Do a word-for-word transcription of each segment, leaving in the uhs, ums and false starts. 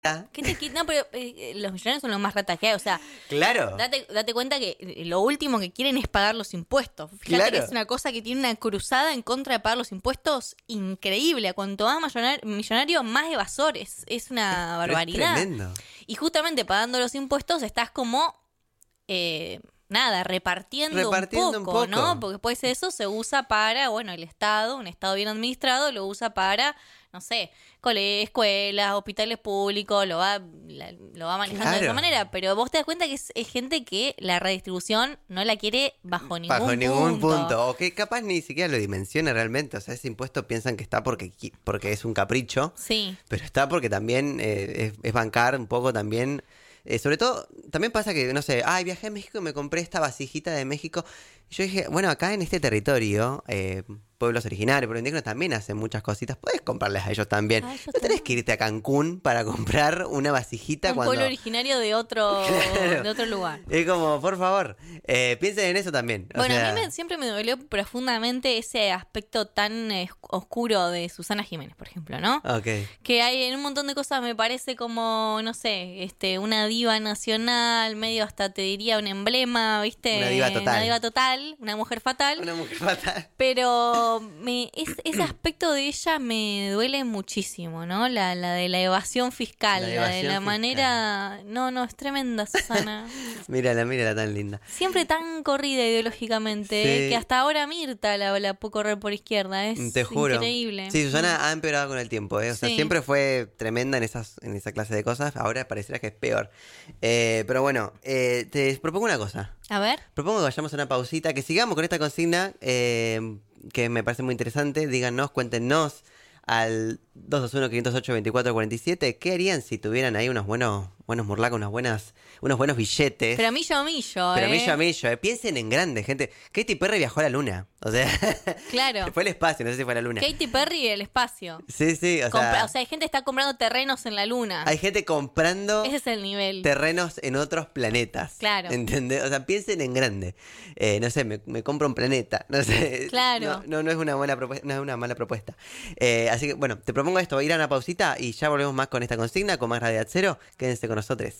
¿Qué te quita? No, pero eh, los millonarios son los más ratas que hay. O sea, Claro. Date, date cuenta que lo último que quieren es pagar los impuestos. Fíjate Claro. que es una cosa que tiene una cruzada en contra de pagar los impuestos increíble. A cuanto más millonario, millonario más evasores. Es una barbaridad. Es tremendo. Y justamente pagando los impuestos estás como, eh, nada, repartiendo, Repartiendo un, poco, un poco. ¿no? Porque después eso se usa para, bueno, el Estado, un Estado bien administrado, lo usa para, no sé, cole, escuelas, hospitales públicos, lo va, la- lo va manejando Claro. de esa manera. Pero vos te das cuenta que es, es gente que la redistribución no la quiere bajo ningún Bajo ningún punto. punto. O que capaz ni siquiera lo dimensiona realmente. O sea, ese impuesto piensan que está porque, qui- porque es un capricho. Sí. Pero está porque también eh, es, es bancar un poco también. Eh, sobre todo, también pasa que, no sé, ay, viajé a México y me compré esta vasijita de México. Y yo dije, bueno, acá en este territorio, eh, pueblos originarios, pueblos indígenas también hacen muchas cositas. Puedes comprarles a ellos también. A ellos no tenés también. que irte a Cancún para comprar una vasijita Un cuando... pueblo originario de otro, Claro. de otro lugar. Es como, por favor, eh, piensen en eso también. O Bueno, sea, a mí me- siempre me dolió profundamente ese aspecto tan eh, oscuro de Susana Jiménez, por ejemplo, ¿no? Ok. Que hay en un montón de cosas, me parece como, no sé, este, una diva nacional, medio hasta te diría un emblema, ¿viste? Una diva total. Una diva total, una mujer fatal. Una mujer fatal. Pero me, es- ese aspecto de ella me duele muchísimo, ¿no? La, la de la evasión fiscal, La la, evasión de la fiscal. manera... No, no, es tremenda, Susana. Mírala, mírala tan linda. Siempre tan corrida ideológicamente, Sí. eh, que hasta ahora Mirta la, la puede correr por izquierda. Es Te juro. increíble. Sí, Susana ha empeorado con el tiempo, ¿eh? O sea, Sí. siempre fue tremenda en esas en esa clase de cosas. Ahora pareciera que es peor. Eh, pero bueno, eh, te propongo una cosa. A ver. Propongo que vayamos a una pausita, que sigamos con esta consigna, eh, que me parece muy interesante. Díganos, cuéntenos al dos dos uno, cinco cero ocho, dos cuatro cuatro siete qué harían si tuvieran ahí unos buenos buenos murlacos, unas buenas, unos buenos billetes. Pero millo a millo, Pero ¿eh? millo a millo, eh. Piensen en grande, gente. Katy Perry viajó a la luna. O sea, Claro. fue al espacio, no sé si fue a la luna. Katy Perry y el espacio. Sí, sí, o Compra- sea, o sea, hay gente que está comprando terrenos en la luna. hay gente comprando Ese es el nivel. terrenos en otros planetas. Claro. ¿Entendés? O sea, piensen en grande. Eh, no sé, me, me compro un planeta. No sé. Claro. No, no, no es una buena propuesta, no es una mala propuesta. Eh, así que, bueno, te propongo esto, ir a una pausita y ya volvemos más con esta consigna, con más Gravedad Cero. Quédense con nosotros.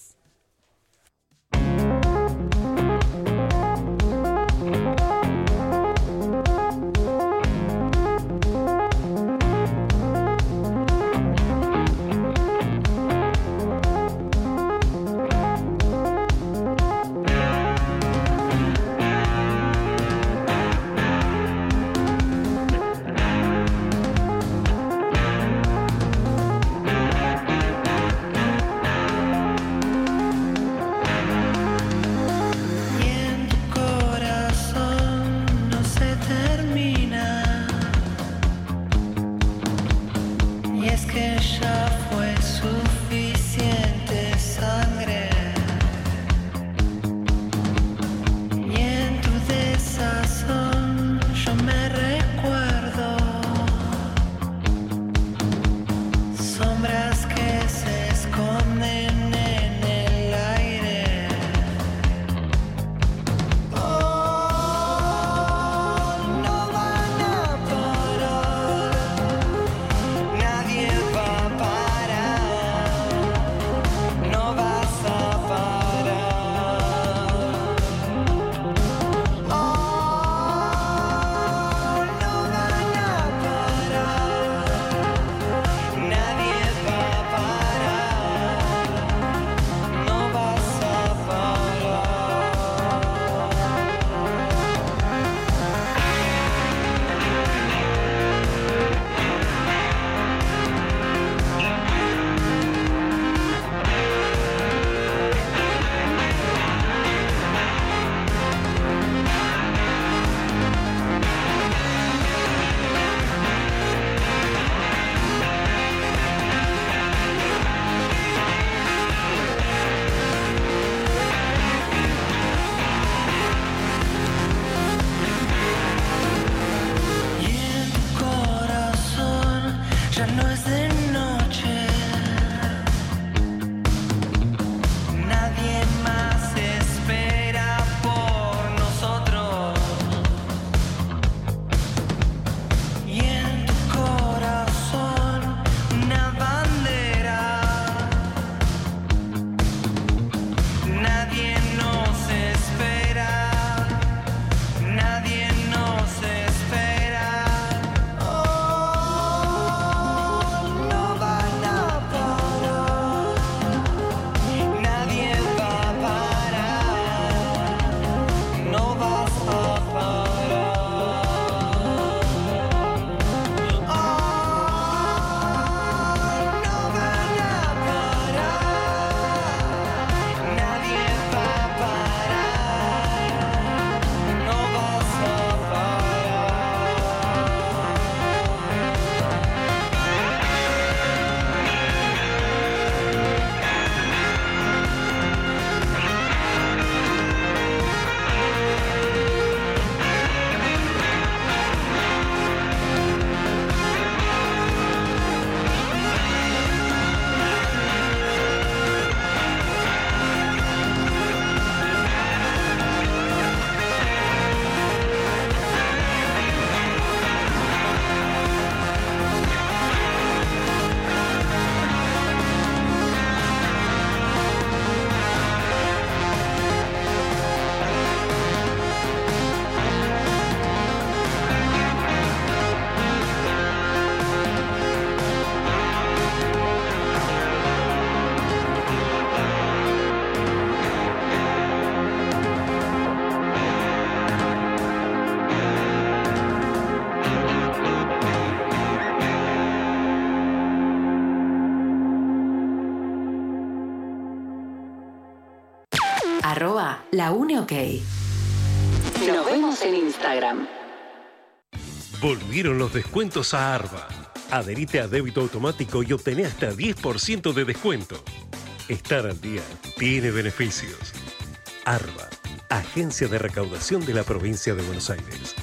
Arroba La Une OK. Nos vemos en Instagram. Volvieron los descuentos a Arba. Adherite a débito automático y obtené hasta diez por ciento de descuento. Estar al día tiene beneficios. Arba, Agencia de Recaudación de la Provincia de Buenos Aires.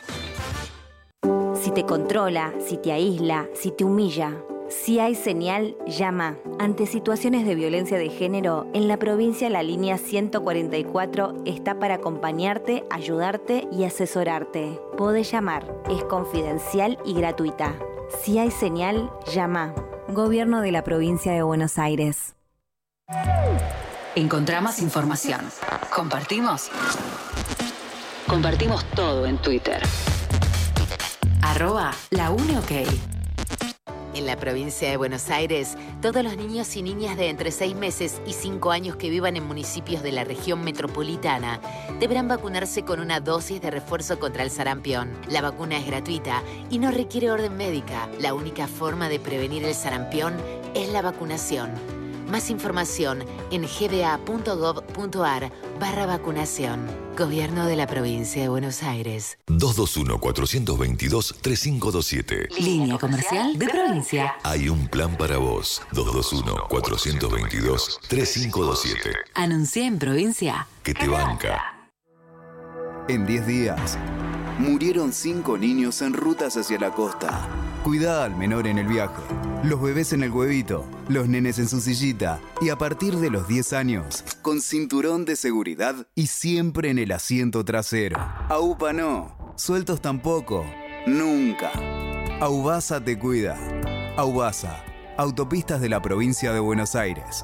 Si te controla, si te aísla, si te humilla, si hay señal, llama. Ante situaciones de violencia de género, en la provincia la línea ciento cuarenta y cuatro está para acompañarte, ayudarte y asesorarte. Podés llamar, es confidencial y gratuita. Si hay señal, llama. Gobierno de la Provincia de Buenos Aires. Encontrá más información. Compartimos. Compartimos todo en Twitter. Arroba La Une OK. En la provincia de Buenos Aires, todos los niños y niñas de entre seis meses y cinco años que vivan en municipios de la región metropolitana deberán vacunarse con una dosis de refuerzo contra el sarampión. La vacuna es gratuita y no requiere orden médica. La única forma de prevenir el sarampión es la vacunación. Más información en gba.gov.ar barra vacunación. Gobierno de la Provincia de Buenos Aires. dos dos uno, cuatro dos dos, tres cinco dos siete. Línea comercial de provincia. Hay un plan para vos. dos dos uno, cuatro dos dos, tres cinco dos siete. Anuncié en provincia. Que te banca. En diez días, murieron cinco niños en rutas hacia la costa. Cuidá al menor en el viaje. Los bebés en el huevito, los nenes en su sillita y a partir de los diez años, con cinturón de seguridad y siempre en el asiento trasero. AUPA no, sueltos tampoco, nunca. Aubasa te cuida. Aubasa, Autopistas de la Provincia de Buenos Aires.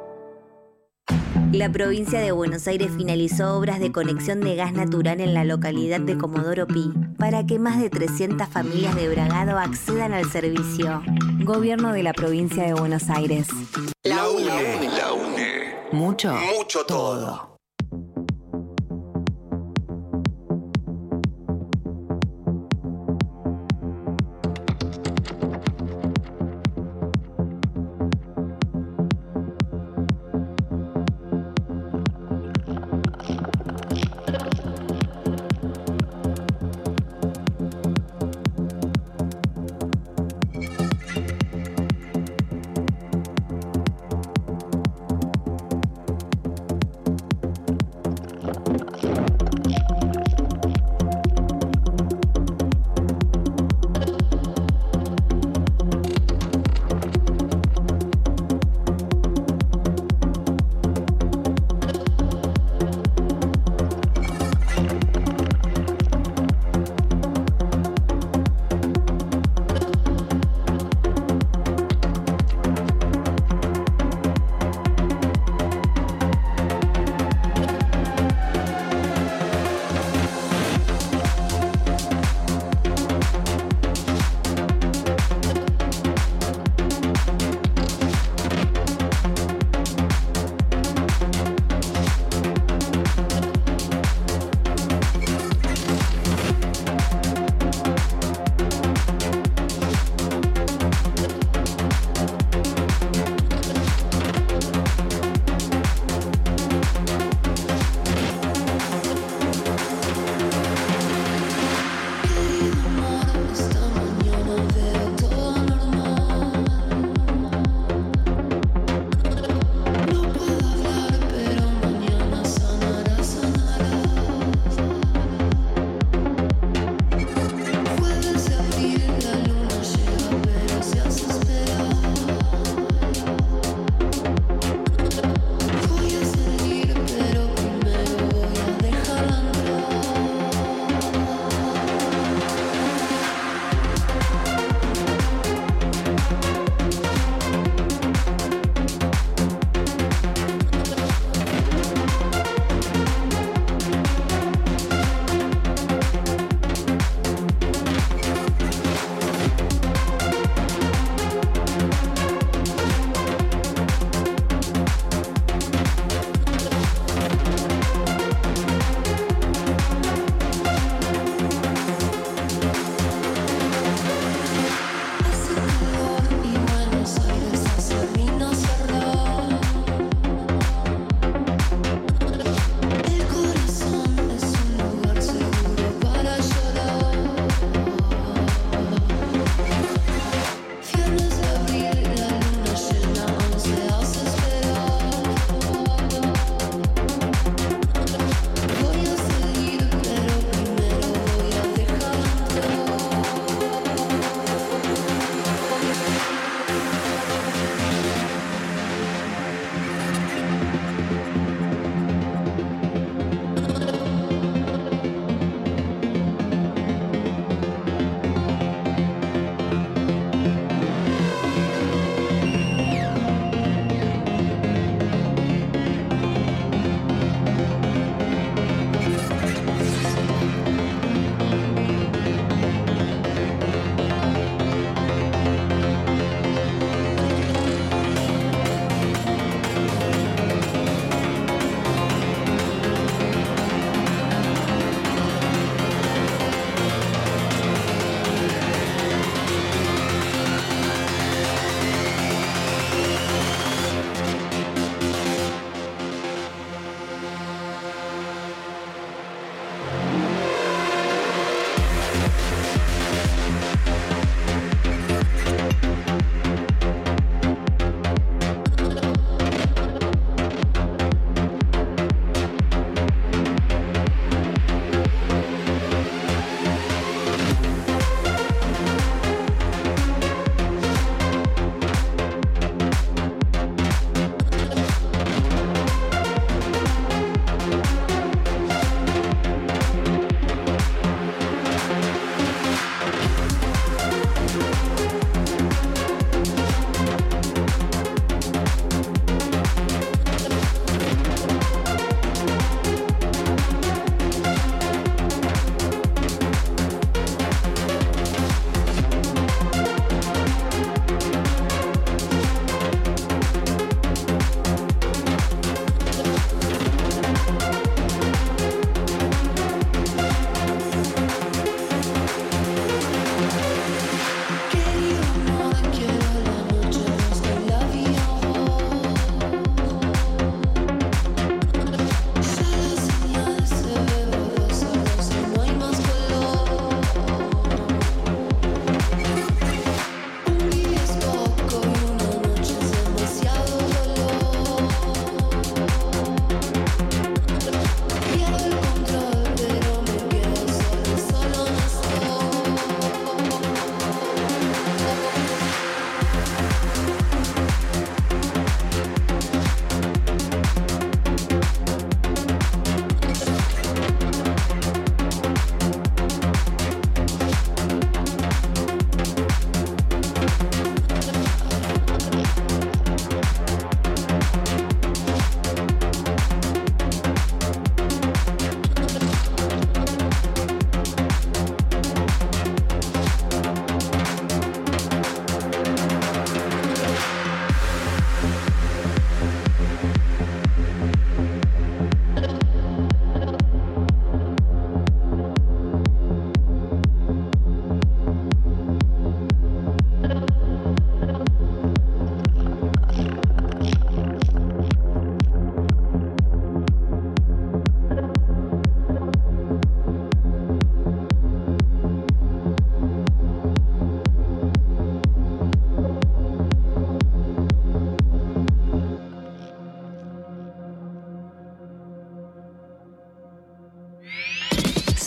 La provincia de Buenos Aires finalizó obras de conexión de gas natural en la localidad de Comodoro Pi para que más de trescientas familias de Bragado accedan al servicio. Gobierno de la Provincia de Buenos Aires. La UNE. La UNE. Mucho. Mucho todo.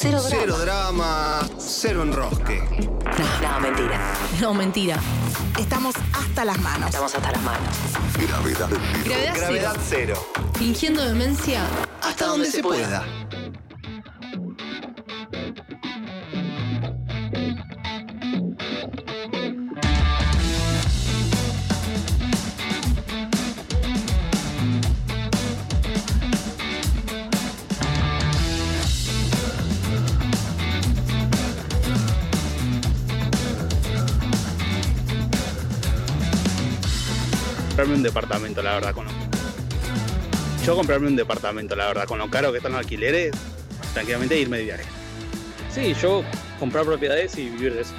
Cero drama. Cero drama, cero enrosque. No, no, mentira. No, mentira. Estamos hasta las manos. Estamos hasta las manos. Gravedad cero. Gravedad, Gravedad cero. cero. Fingiendo demencia. Hasta donde se pueda. Comprarme un departamento, la verdad, con lo... Yo comprarme un departamento, la verdad, con lo caro que están los alquileres, tranquilamente irme de viaje. Sí, yo comprar propiedades y vivir de eso.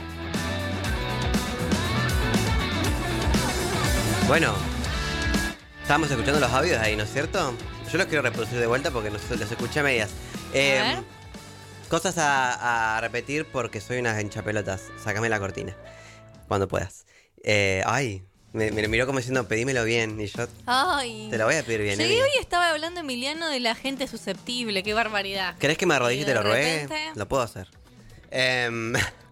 Bueno, estábamos escuchando los audios ahí, ¿no es cierto? Yo los quiero reproducir de vuelta porque no sé, los escuché a medias. Eh, A ver. Cosas a, a repetir porque soy una hinchapelotas. Sácame la cortina cuando puedas. Eh, ay, me, me miró como diciendo, pedímelo bien. Y yo Ay. te lo voy a pedir bien. Llegué Emi. hoy y estaba hablando Emiliano de la gente susceptible. Qué barbaridad. ¿Querés que me arrodille y Y te de lo ruegue? repente- Lo puedo hacer. Em,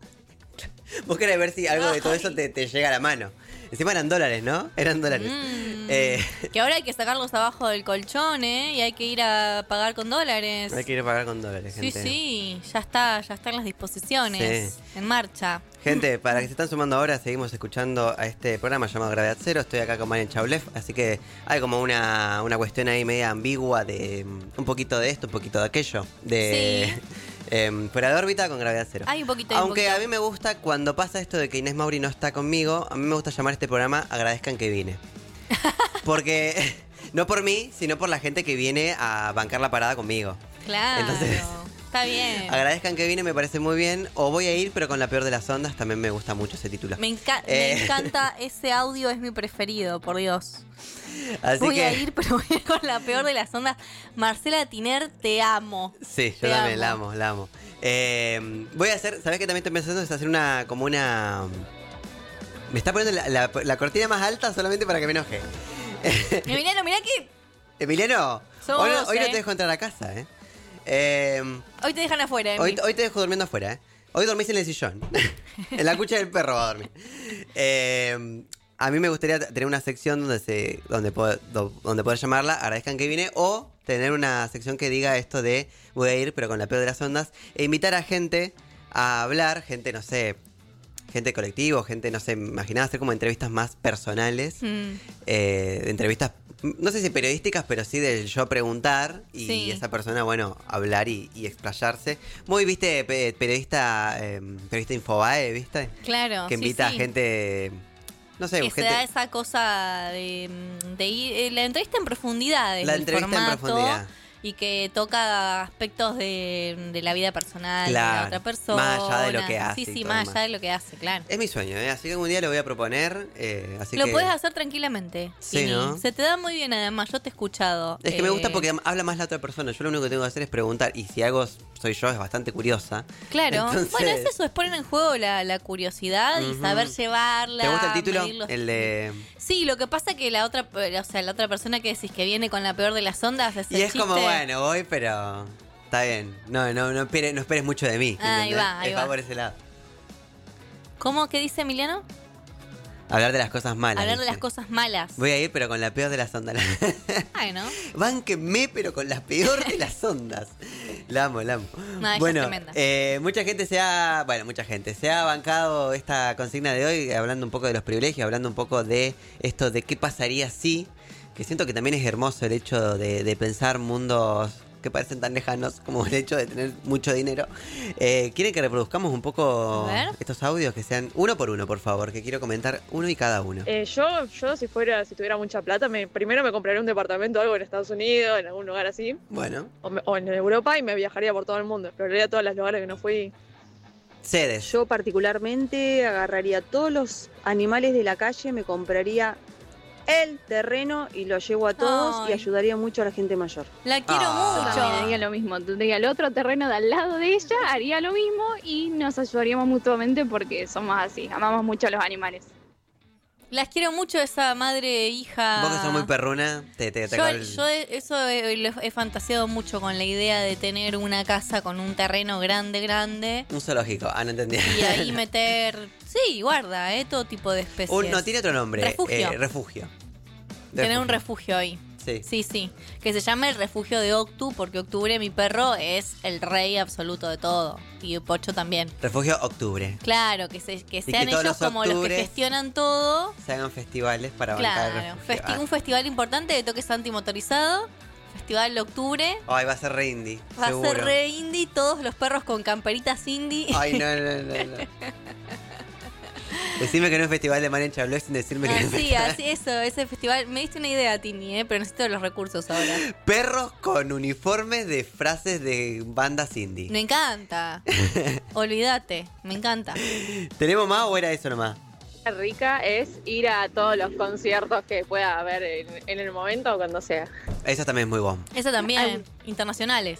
Vos querés ver si algo de todo eso te, te llega a la mano. Encima eran dólares, ¿no? Eran dólares. Mm. Eh, Que ahora hay que sacarlos abajo del colchón, ¿eh? Y hay que ir a pagar con dólares. hay que ir a pagar con dólares, Sí, gente. sí, ya está, ya están las disposiciones en marcha. Gente, para que se están sumando ahora, seguimos escuchando a este programa llamado Gravedad Cero. Estoy acá con Marian Chaulev, así que hay como una, una cuestión ahí media ambigua de mm, un poquito de esto, un poquito de aquello. De em, fuera de órbita con Gravedad Cero. Hay un poquito, hay un Aunque poquito. a mí me gusta cuando pasa esto de que Inés Mauri no está conmigo, a mí me gusta llamar a este programa Agradezcan que vine. Porque, no por mí, sino por la gente que viene a bancar la parada conmigo. Claro, Entonces, está bien. Agradezcan que vine, me parece muy bien. O voy a ir, pero con la peor de las ondas, también me gusta mucho ese título. Me, enca- Eh. me encanta ese audio, es mi preferido, por Dios. Así Voy que, a ir, pero voy a ir con la peor de las ondas. Marcela Tiner, te amo. sí, yo Te también amo. la amo, la amo. Eh, voy a hacer, ¿sabes qué también estoy pensando? Es hacer una, como una... Me está poniendo la, la- la cortina más alta solamente para que me enoje. Emiliano, mirá que Emiliano, Sos hoy, no, vos, hoy no eh. te dejo entrar a casa, ¿eh? Eh, hoy te dejan afuera, Emi. hoy, hoy te dejo durmiendo afuera, ¿eh? Hoy dormís en el sillón. En la cucha del perro va a dormir. Eh, a mí me gustaría tener una sección donde se donde puedo, do- donde poder llamarla Agradezcan que vine, o tener una sección que diga esto de voy a ir pero con la peor de las ondas, e invitar a gente a hablar, gente, no sé, gente colectivo, gente, no sé, imaginaba hacer como entrevistas más personales, Mm. eh, entrevistas, no sé si periodísticas, pero sí del yo preguntar y Sí. esa persona, bueno, hablar y, y explayarse. Muy, viste, pe- periodista, eh, periodista Infobae, viste, Claro, que sí, invita sí. a gente, no sé, Que se gente... da esa cosa de, de ir, eh, la entrevista en profundidad del La entrevista en formato, profundidad. y que toca aspectos de, de la vida personal de Claro, la otra persona. más allá de lo que hace Sí, y sí, todo más demás. allá de lo que hace, claro. Es mi sueño, ¿eh? Así que algún día lo voy a proponer, eh, así Lo que... puedes hacer tranquilamente. Sí, Tini. ¿no? Se te da muy bien además, yo te he escuchado. Es que me gusta Eh, porque habla más la otra persona. Yo lo único que tengo que hacer es preguntar. Y si algo soy yo, es bastante curiosa. Claro, Entonces- bueno, es eso, es poner en juego la, la curiosidad y Ujú. saber llevarla. ¿Te gusta el título? medir los- El de... Sí, lo que pasa que la otra, o sea, la otra persona que decís que viene con la peor de las ondas es Y el es como, chiste. bueno, voy, pero... Está bien. No, no, no esperes, no esperes mucho de mí. Ahí ¿entendés? va, ahí Es va. por ese lado. ¿Cómo? ¿Qué dice Emiliano? Hablar de las cosas malas. Hablar de dice. las cosas malas. Voy a ir, pero con la peor de las ondas. Bueno, Bánquenme, pero con la peor de las ondas. La amo, la amo. No, ella es bueno, tremenda. eh, mucha gente se ha... Bueno, mucha gente se ha bancado esta consigna de hoy, hablando un poco de los privilegios, hablando un poco de esto de qué pasaría si... Que siento que también es hermoso el hecho de, de pensar mundos que parecen tan lejanos como el hecho de tener mucho dinero. Eh, ¿Quieren que reproduzcamos un poco A ver. estos audios? Que sean uno por uno, por favor, que quiero comentar uno y cada uno. Eh, yo, yo si fuera, si tuviera mucha plata, me, primero me compraría un departamento o algo en Estados Unidos, en algún lugar así, Bueno, o, me- o en Europa, y me viajaría por todo el mundo. Exploraría todos los lugares que no fui. Cedes. Yo particularmente agarraría todos los animales de la calle, me compraría el terreno y lo llevo a todos y Ay. ayudaría mucho a la gente mayor. la quiero Ah. mucho. También haría lo mismo. Tendría el otro terreno de al lado de ella, haría lo mismo y nos ayudaríamos mutuamente porque somos así, amamos mucho a los animales. Las quiero mucho, esa madre e hija. Vos que sos muy perruna, te, te, te Yo, acabo el- yo eso he, lo he fantaseado mucho con la idea de tener una casa con un terreno grande, grande. Un zoológico. Ah, no entendía. Y ahí meter, sí, guarda, ¿eh? Todo tipo de especies. Un, no, tiene otro nombre. Refugio. Eh, refugio. Tener un refugio ahí. Sí. Sí, sí. Que se llame el refugio de Octu, porque Octubre, mi perro, es el rey absoluto de todo. Y Pocho también. Refugio Octubre. Claro, que, se, que Y sean que todos ellos los como los que octubres gestionan todo. Se hagan festivales para bancar el Claro, refugio. festi- un festival importante de toques antimotorizado. Festival de Octubre. Ah. Ay, va a ser re indie. Va seguro. a ser re indie, todos los perros con camperitas indie. Ay, no, no, no, no. Decime que no es festival de Marian Chablé sin decirme que no es Así, festival. así, eso, ese festival. Me diste una idea, Tini, ¿eh? Pero necesito los recursos ahora. Perros con uniformes de frases de bandas indie. Me encanta. Olvídate, me encanta. ¿Tenemos más o era eso nomás? Rica es ir a todos los conciertos que pueda haber en, en el momento o cuando sea. Eso también es muy bueno. Eso también, internacionales.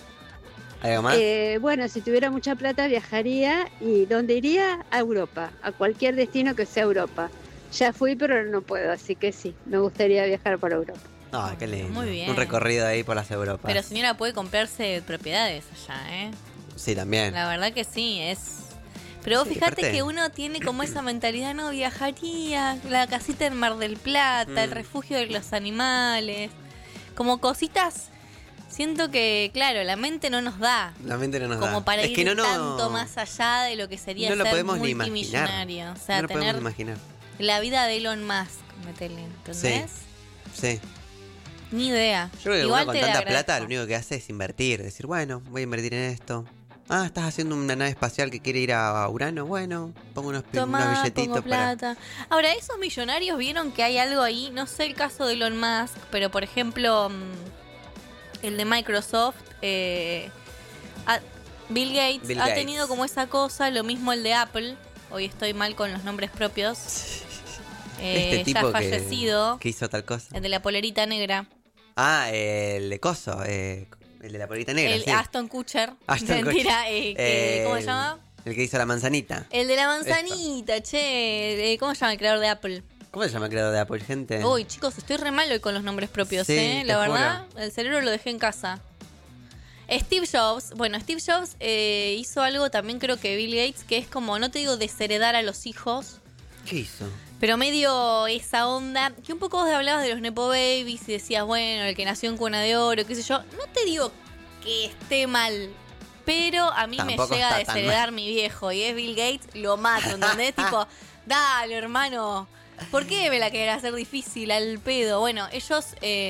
¿Algo más? Eh, bueno, si tuviera mucha plata viajaría y ¿dónde iría? A Europa, a cualquier destino que sea Europa. Ya fui, pero no puedo, así que sí, me gustaría viajar por Europa. Ay, qué lindo. Muy bien. Un recorrido ahí por las Europas. Pero señora puede comprarse propiedades allá, ¿eh? Sí, también. La verdad que sí, es... Pero vos Sí, fíjate aparte- que uno tiene como esa mentalidad, no, viajaría, la casita en Mar del Plata, el Mm. refugio de los animales, como cositas, siento que, claro, la mente no nos da La mente no nos da. como para es ir que no, no, tanto más allá de lo que sería no lo ser podemos ni multimillonario. imaginar. O sea, no lo tener podemos imaginar. la vida de Elon Musk, metele, ¿entendés? Sí. Ni idea. Yo creo que Igual uno con te la tanta agradezco. plata lo único que hace es invertir. Decir, bueno, voy a invertir en esto. Ah, estás haciendo una nave espacial que quiere ir a Urano. Bueno, pongo unos, pi- Tomá, unos billetitos pongo para... plata. Ahora, esos millonarios vieron que hay algo ahí, no sé el caso de Elon Musk, pero por ejemplo, mm, el de Microsoft, eh, a- Bill Gates Bill ha Gates. tenido como esa cosa, lo mismo el de Apple. Hoy estoy mal con los nombres propios. Eh, Este tipo ya que- fallecido. que hizo tal cosa. El de la polerita negra. Ah, el de Coso, eh, el de la polita negra, el sí. Aston Kutcher. Ashton Mentira, Kutcher. eh, que- ¿cómo se El- llama? El que hizo la manzanita. El de la manzanita, che. eh, ¿Cómo se llama el creador de Apple? ¿Cómo se llama el creador de Apple, gente? Uy, chicos, estoy re mal hoy con los nombres propios, Sí, ¿eh? La te verdad, el cerebro lo dejé en casa. Steve Jobs, bueno, Steve Jobs eh, hizo algo también creo que Bill Gates, que es como, no te digo desheredar a los hijos, ¿Qué hizo? pero medio esa onda, que un poco vos hablabas de los Nepo Babies y decías, bueno, el que nació en cuna de oro, qué sé yo. No te digo que esté mal, pero a mí Tampoco me llega a está tan desheredar mi viejo y es Bill Gates, lo mato, ¿entendés? Tipo, dale, hermano, ¿por qué me la querés hacer difícil al pedo? Bueno, ellos eh,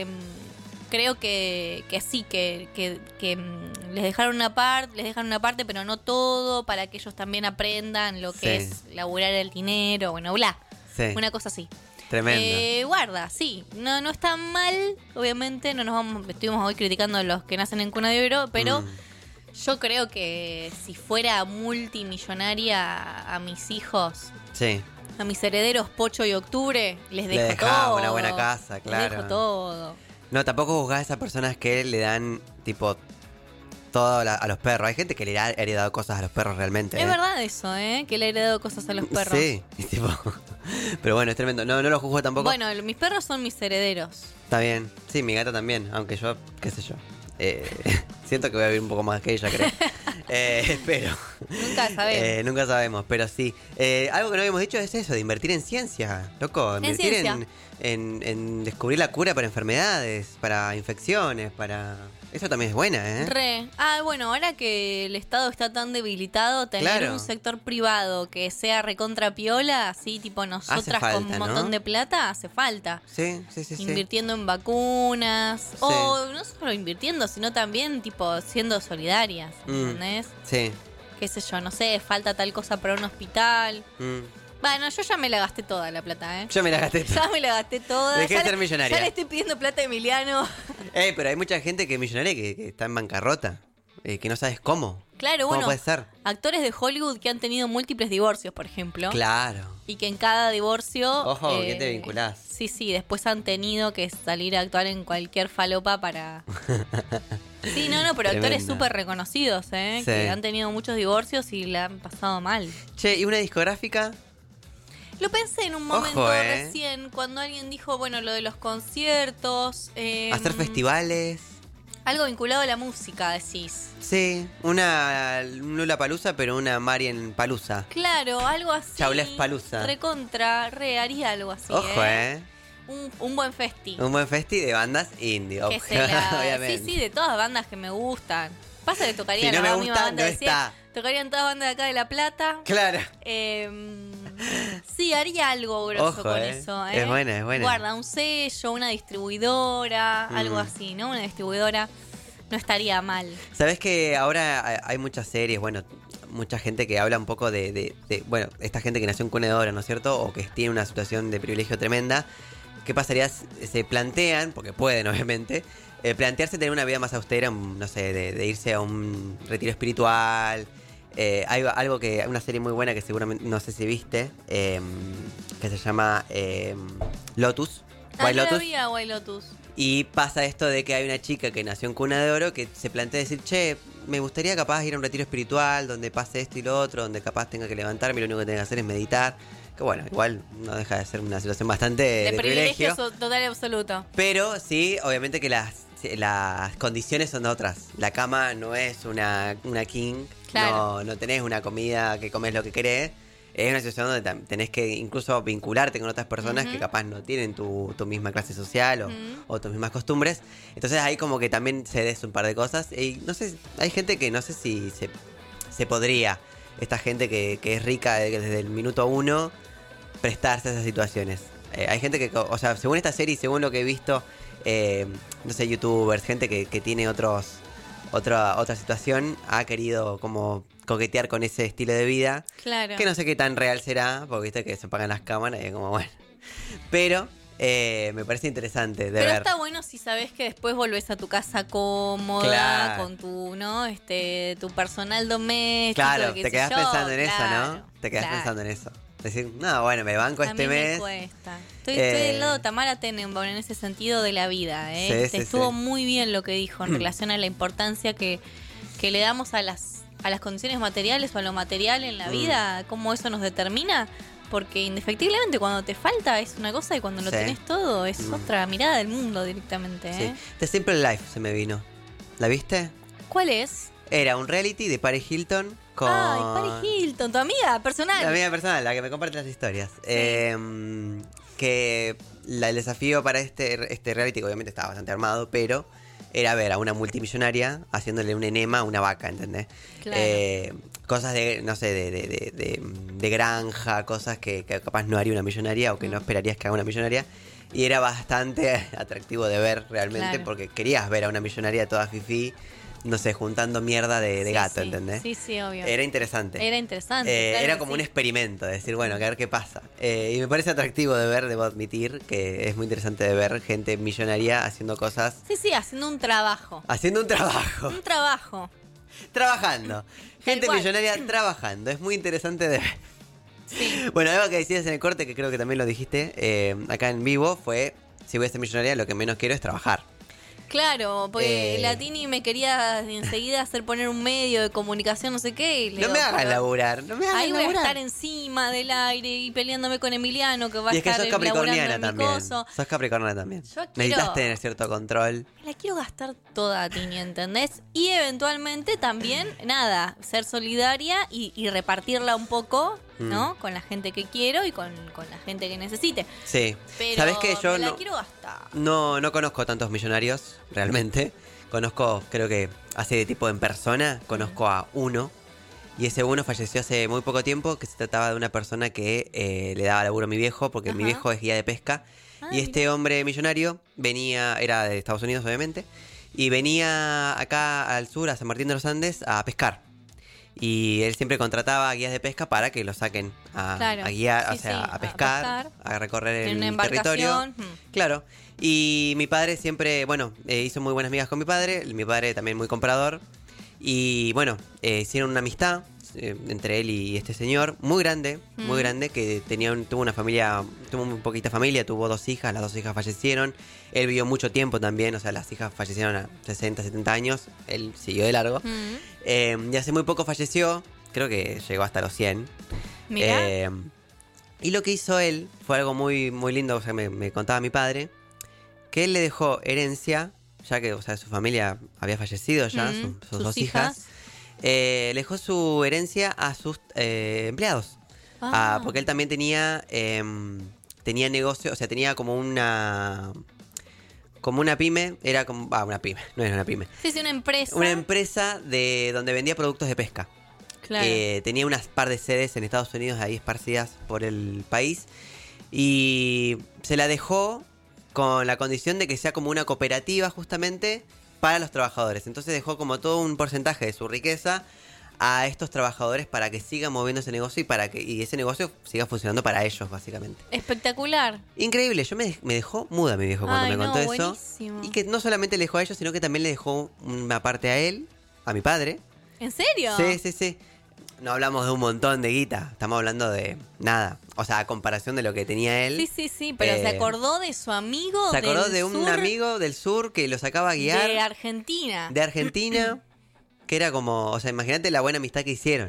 creo que, que sí, que, que, que, mm, les dejaron una parte, les dejan una parte, pero no todo, para que ellos también aprendan lo que Sí. es laburar el dinero, bueno, bla. Sí. Una cosa así. Tremendo. Eh, guarda, sí. No, no está mal, obviamente. No nos vamos, estuvimos hoy criticando a los que nacen en cuna de oro, pero Mm. yo creo que si fuera multimillonaria a mis hijos, Sí. a mis herederos Pocho y Octubre, les Le dejo dejaba todo. una buena casa, Les claro. dejo todo. No, tampoco juzgás a esas personas que le dan, tipo, todo a la- a los perros. Hay gente que le ha heredado cosas a los perros realmente. Es ¿eh? verdad eso, ¿eh? Que le he heredado cosas a los perros. Sí, y tipo... Pero bueno, es tremendo. No, no lo juzgo tampoco. Bueno, mis perros son mis herederos. Está bien. Sí, mi gata también, aunque yo, qué sé yo. Eh, siento que voy a vivir un poco más que ella, creo. Eh, espero. Nunca sabemos. Eh, nunca sabemos, pero sí. Eh, algo que no habíamos dicho es eso, de invertir en ciencia, loco. Invertir en, ciencia. en, en descubrir la cura para enfermedades, para infecciones, para... Eso también es buena, ¿eh? Re. Ah, bueno, ahora que el Estado está tan debilitado, tener Claro. un sector privado que sea recontra piola, así tipo nosotras falta, con un montón ¿no? de plata, hace falta. Sí, sí, sí, sí. Invirtiendo en vacunas. O no solo invirtiendo, sino también tipo siendo solidarias, Mm. ¿entendés? Sí. Qué sé yo, no sé, falta tal cosa para un hospital. Mm. Bueno, yo ya me la gasté toda la plata, ¿eh? Yo me la gasté toda. Ya me la gasté toda. Dejé de Ya ser le- millonaria. Ya le estoy pidiendo plata a Emiliano. Eh, pero hay mucha gente que es millonaria que, que está en bancarrota, eh, que no sabes cómo. Claro, ¿Cómo bueno. puede ser? Actores de Hollywood que han tenido múltiples divorcios, por ejemplo. Claro. Y que en cada divorcio... Ojo, eh, ¿qué te vinculás? Sí, sí, después han tenido que salir a actuar en cualquier falopa para... Sí, no, no, pero actores Tremendo. súper reconocidos, ¿eh? Sí. Que han tenido muchos divorcios y la han pasado mal. Che, ¿y una discográfica? Lo pensé en un momento Ojo, ¿eh? recién, cuando alguien dijo, bueno, lo de los conciertos. Eh, Hacer festivales. Algo vinculado a la música, decís. Sí, una Lollapalooza, pero una Marian Palusa. Claro, algo así. Chaulés Palusa. Recontra, re, haría algo así. Ojo, ¿eh? ¿eh? Un, un buen festi. Un buen festi de bandas indie, Que ojo, se la- obviamente. Sí, sí, de todas bandas que me gustan. Pasa que tocarían Si no la me misma gusta, banda no de siempre. está. Tocarían todas bandas de acá de La Plata. Claro. Eh, sí, haría algo grosso Ojo, con eh. eso. ¿eh? Es buena, es buena. Guarda, un sello, una distribuidora, Mm. algo así, ¿no? Una distribuidora no estaría mal. Sabes que ahora hay muchas series, bueno, mucha gente que habla un poco de, de- de, bueno, esta gente que nació en cuna de oro, ¿no es cierto? O que tiene una situación de privilegio tremenda. ¿Qué pasaría si se plantean, porque pueden obviamente, eh, plantearse tener una vida más austera, un- no sé, de, de irse a un retiro espiritual? Eh, hay algo que, una serie muy buena que seguramente, no sé si viste, eh, que se llama eh, Lotus, Ah, White yo la Lotus. vi a White Lotus. Y pasa esto de que hay una chica que nació en cuna de oro que se plantea decir, che, me gustaría capaz ir a un retiro espiritual donde pase esto y lo otro, donde capaz tenga que levantarme y lo único que tenga que hacer es meditar. Que bueno, igual no deja de ser una situación bastante de, De privilegio. privilegio so- total y absoluto. Pero sí, obviamente que las, las condiciones son otras. La cama no es una, una king, Claro. no, no tenés una comida que comes lo que querés. Es una situación donde tam- tenés que incluso vincularte con otras personas Ujú. que capaz no tienen tu, tu misma clase social o, Ujú. o tus mismas costumbres. Entonces ahí como que también cedes un par de cosas. Y no sé, hay gente que no sé si se, se podría, esta gente que, que es rica de- desde el minuto uno, prestarse a esas situaciones. Eh, hay gente que, co- o sea, según esta serie y según lo que he visto, eh, no sé, youtubers, gente que, que tiene otros otra otra situación, ha querido como coquetear con ese estilo de vida. Claro. Que no sé qué tan real será, porque viste que se apagan las cámaras y es como bueno. Pero eh, me parece interesante de Pero ver. está bueno si sabes que después volvés a tu casa cómoda, Claro. con tu, ¿no? Este, tu personal doméstico. Claro, qué te sé quedás yo, pensando en eso, claro, ¿no? Te quedás claro. pensando en eso. Decir, no, bueno, me banco A este mí mes. me cuesta. Estoy, Eh, estoy del lado de Tamara Tenenbaum en ese sentido de la vida. ¿eh? Sí, Este, sí, estuvo sí. muy bien lo que dijo en relación a la importancia que, que le damos a las, a las condiciones materiales o a lo material en la Mm. vida, cómo eso nos determina. Porque indefectiblemente cuando te falta es una cosa y cuando lo Sí. tenés todo es Mm. otra mirada del mundo directamente. Sí. ¿eh? The Simple Life se me vino. ¿La viste? ¿Cuál es? Era un reality de Paris Hilton con... Ay, Paris Hilton, tu amiga personal. La amiga personal, la que me comparte las historias. Eh, que la- el desafío para este, este reality, que obviamente estaba bastante armado, pero era ver a una multimillonaria haciéndole un enema a una vaca, ¿entendés? Claro. Eh, cosas de, no sé, de, de, de, de- de granja, cosas que, que capaz no haría una millonaria o que no esperarías que haga una millonaria. Y era bastante atractivo de ver realmente, Claro. porque querías ver a una millonaria toda fifí, no sé, juntando mierda de, de Sí, gato, sí. ¿entendés? Sí, sí, obvio. Era interesante. Era interesante. Eh, claro era que como sí. un experimento, de decir, bueno, a ver qué pasa. Eh, y me parece atractivo de ver, debo admitir, que es muy interesante de ver gente millonaria haciendo cosas, Sí, sí, haciendo un trabajo. haciendo un trabajo, Un trabajo. trabajando. Gente cual. millonaria trabajando, es muy interesante de ver. Bueno, algo que decías en el corte, que creo que también lo dijiste eh, acá en vivo, fue, si voy a ser millonaria, lo que menos quiero es trabajar. Claro, porque Eh. Latini me quería enseguida hacer poner un medio de comunicación, no sé qué. Y le No digo, me hagas pero laburar, no me hagas ahí voy a laburar. estar encima del aire y peleándome con Emiliano, que va Y a es que estar sos laburando capricorniana en mi también. coso. Sos capricorniana también. Yo quiero- Necesitas tener cierto control. La quiero gastar toda, Tini, ¿entendés? Y eventualmente también, nada, ser solidaria y, y repartirla un poco, ¿no? Mm. Con la gente que quiero y con, con la gente que necesite. Sí. Pero ¿Sabés que yo me la no, quiero gastar. no, no conozco tantos millonarios, realmente? Conozco, creo que así de tipo en persona, conozco a uno. Y ese uno falleció hace muy poco tiempo, que se trataba de una persona que eh, le daba laburo a mi viejo, porque mi Ajá. viejo es guía de pesca. y este hombre millonario venía, era de Estados Unidos obviamente, y venía acá al sur, a San Martín de los Andes, a pescar. Y él siempre contrataba guías de pesca para que lo saquen a, Claro. a guiar, Sí, o sea, sí, a a pescar, pescar. a recorrer En una el territorio. embarcación. Mm. Claro. Y mi padre siempre, bueno, eh, hizo muy buenas amigas con mi padre. Mi padre también muy comprador. Y bueno, eh, hicieron una amistad eh, entre él y este señor, muy grande, muy Mm. grande, que tenía un- tuvo una familia, tuvo muy poquita familia, tuvo dos hijas, las dos hijas fallecieron. Él vivió mucho tiempo también, o sea, las hijas fallecieron a sesenta, setenta años, él siguió de largo. Mm. Eh, y hace muy poco falleció, creo que llegó hasta los cien. Mirá. Eh, Y lo que hizo él fue algo muy, muy lindo, o sea, me, me contaba mi padre, que él le dejó herencia, ya que, o sea, su familia había fallecido ya, Mm, su- sus, sus dos hijas. hijas, eh, le dejó su herencia a sus eh, empleados. Ah. Ah, porque él también tenía, em, tenía negocio, o sea, tenía como una, como una pyme, era como, ah, una pyme, no era una pyme. Sí, sí, una empresa. Una empresa de donde vendía productos de pesca. Claro. Eh, tenía unas par de sedes en Estados Unidos ahí esparcidas por el país y se la dejó con la condición de que sea como una cooperativa justamente para los trabajadores. Entonces dejó como todo un porcentaje de su riqueza a estos trabajadores para que sigan moviendo ese negocio y para que y ese negocio siga funcionando para ellos básicamente. Espectacular. Increíble, yo me, me dejó muda mi viejo cuando Ay, me no, contó eso. buenísimo. Y que no solamente le dejó a ellos, sino que también le dejó una parte a él, a mi padre. ¿En serio? Sí, sí, sí. No hablamos de un montón de guita, estamos hablando de nada. O sea, a comparación de lo que tenía él. Sí, sí, sí, pero eh, se acordó de su amigo. Se acordó del de un sur, amigo del sur que lo sacaba a guiar. de Argentina. De Argentina. Que era como, o sea, imagínate la buena amistad que hicieron.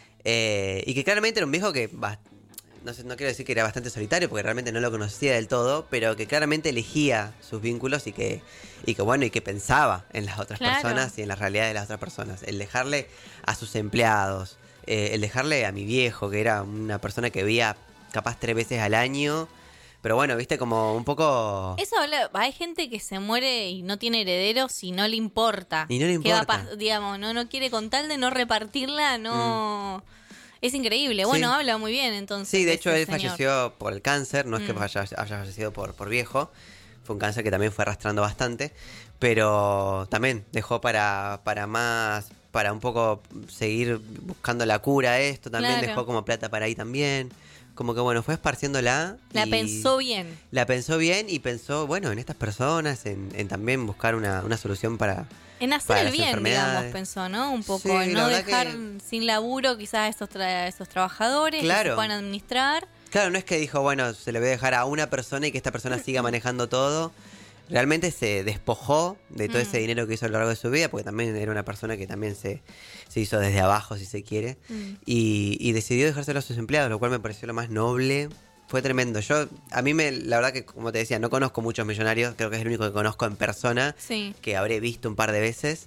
Eh, y que claramente era un viejo que, bah, no sé, no quiero decir que era bastante solitario, porque realmente no lo conocía del todo, pero que claramente elegía sus vínculos y que, y que bueno, y que pensaba en las otras Claro. personas y en la realidad de las otras personas. El dejarle a sus empleados, eh, el dejarle a mi viejo, que era una persona que veía capaz tres veces al año. Pero bueno, viste, como un poco... Eso habla, hay gente que se muere y no tiene herederos y no le importa. Y no le ¿Qué va a importa. pas- digamos, no, no quiere con tal de no repartirla, no... Es increíble. Bueno, Sí. habla muy bien entonces. Sí, de hecho ese él señor. falleció por el cáncer, no es que Mm. haya, haya fallecido por, por viejo, fue un cáncer que también fue arrastrando bastante, pero también dejó para, para más, para un poco seguir buscando la cura a esto, también Claro. dejó como plata para ahí también, como que bueno, fue esparciéndola. La y pensó bien. La pensó bien y pensó, bueno, en estas personas, en, en también buscar una, una solución para... En hacer para el las bien, enfermedades. digamos, pensó, ¿no? Un poco, Sí, en la no verdad dejar que- sin laburo quizás a esos, tra- esos trabajadores que Claro. se puedan administrar. Claro, no es que dijo, bueno, se le voy a dejar a una persona y que esta persona siga manejando todo. Realmente se despojó de todo Mm. ese dinero que hizo a lo largo de su vida, porque también era una persona que también se, se hizo desde abajo, si se quiere, Mm. y, y decidió dejárselo a sus empleados, lo cual me pareció lo más noble. Fue tremendo. Yo, a mí, me, la verdad que, como te decía, no conozco muchos millonarios, creo que es el único que conozco en persona, Sí. que habré visto un par de veces.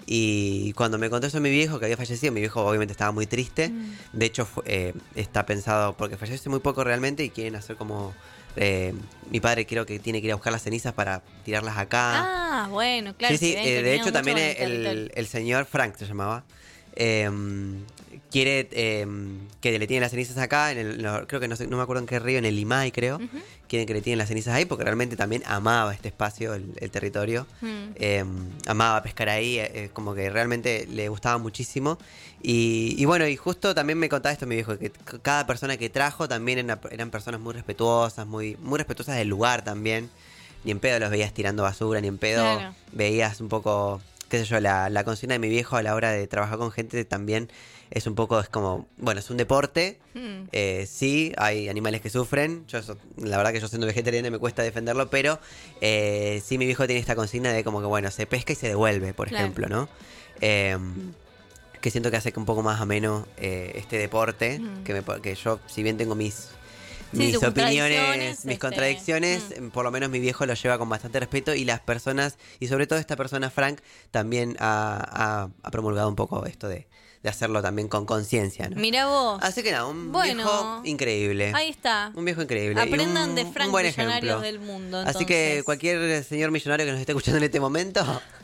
Y cuando me contó eso mi viejo, que había fallecido, mi viejo obviamente estaba muy triste. Mm. De hecho, fue- eh, está pensado, porque falleció muy poco realmente y quieren hacer como... eh, mi padre creo que tiene que ir a buscar las cenizas para tirarlas acá. Ah, bueno, claro. sí, sí, si ven eh, que de tenía hecho mucho también con el, territorio. el señor Frank se llamaba. eh, quiere eh, que le tienen las cenizas acá, en el, no, creo que no sé, no me acuerdo en qué río, en el Limay creo. Ujú. Quieren que le tienen las cenizas ahí porque realmente también amaba este espacio, el, el territorio. Mm. Eh, amaba pescar ahí, eh, eh, como que realmente le gustaba muchísimo. Y, y bueno, y justo también me contaba esto mi viejo, que c- cada persona que trajo también era- eran personas muy respetuosas, muy, muy respetuosas del lugar también. Ni en pedo los veías tirando basura, ni en pedo Claro. veías un poco, qué sé yo, la, la consigna de mi viejo a la hora de trabajar con gente también es un poco, es como, bueno, es un deporte. Mm. Eh, sí, hay animales que sufren. Yo, eso- la verdad que yo siendo vegetariano me cuesta defenderlo, pero eh, sí mi viejo tiene esta consigna de como que, bueno, se pesca y se devuelve, por Claro. ejemplo, ¿no? Eh, que siento que hace que un poco más ameno eh, este deporte, Mm. que, me, que yo, si bien tengo mis... Sí, mis tus opiniones, contradicciones, mis este, contradicciones, mm. por lo menos mi viejo lo lleva con bastante respeto y las personas, y sobre todo esta persona, Frank, también ha, ha- ha promulgado un poco esto de, de hacerlo también con conciencia, ¿no? Mira vos. Así que nada, un Bueno, viejo increíble. Ahí está. Un viejo increíble. y Aprendan un- de un Frank, buen millonarios ejemplo. del mundo. Así que entonces. cualquier señor millonario que nos esté escuchando en este momento,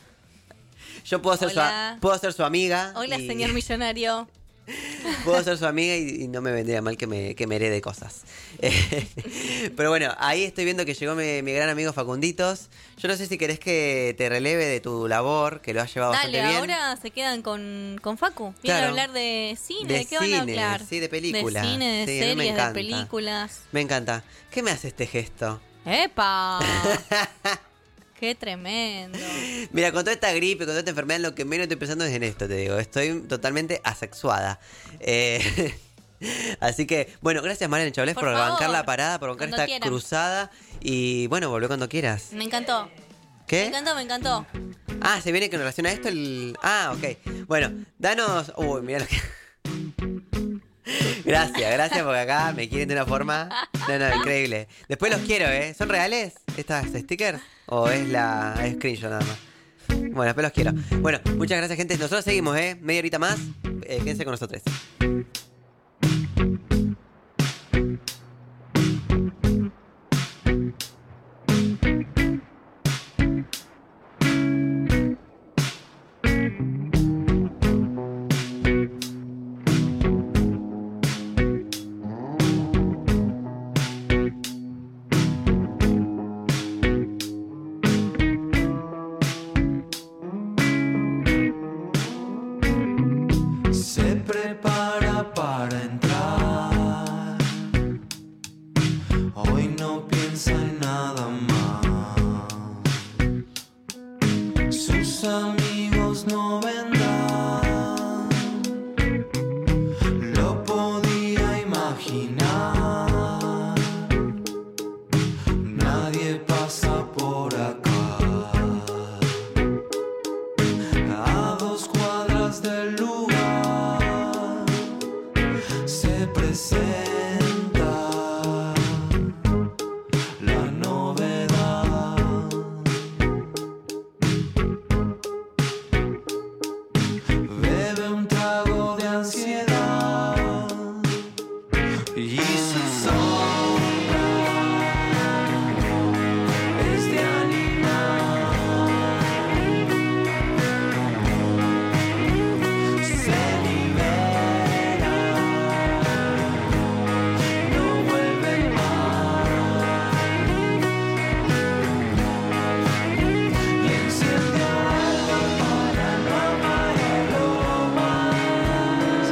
yo puedo ser, su, Hola. a- puedo ser su amiga. Hola, y- señor millonario. Puedo ser su amiga y, y no me vendría mal que me, que me herede cosas. Eh, pero bueno, ahí estoy viendo que llegó mi, mi gran amigo Facunditos. Yo no sé si querés que te releve de tu labor, que lo has llevado Dale, bastante bien. ahora se quedan con, con Facu. Vienen Claro. a hablar de cine. De ¿De, qué van a cine, hablar? sí, de películas. De cine, de Sí, a mí me series, de encanta. películas. Me encanta. ¿Qué me hace este gesto? ¡Epa! ¡Qué tremendo! Mira, con toda esta gripe, con toda esta enfermedad, lo que menos estoy pensando es en esto, te digo. Estoy totalmente asexuada. Eh, así que, bueno, gracias Mariana Chablés por, Por favor, bancar la parada, por bancar cuando esta quieran. cruzada. Y bueno, volvé cuando quieras. Me encantó. Me ¿Qué? encantó, me encantó. Ah, ¿se viene con relación a esto el...? Ah, ok. Bueno, danos... Uy, mira lo que... Gracias, gracias porque acá me quieren de una forma. No, no, increíble. Después los quiero, ¿eh? ¿Son reales estas stickers? ¿O es la es screenshot nada más? Bueno, después los quiero. Bueno, muchas gracias, gente. Nosotros seguimos, ¿eh? Media horita más. Eh, quédense con nosotros. Se prepara para entrar. Hoy no piensa en nada más. Sus amigos no vendrán. Lo podía imaginar. Nadie pasa por acá. A dos cuadras del lugar se presenta la novedad. Bebe un trago de ansiedad y su sombra es de animal. Se libera, no vuelve más. Y encendió algo para no apagarlo más.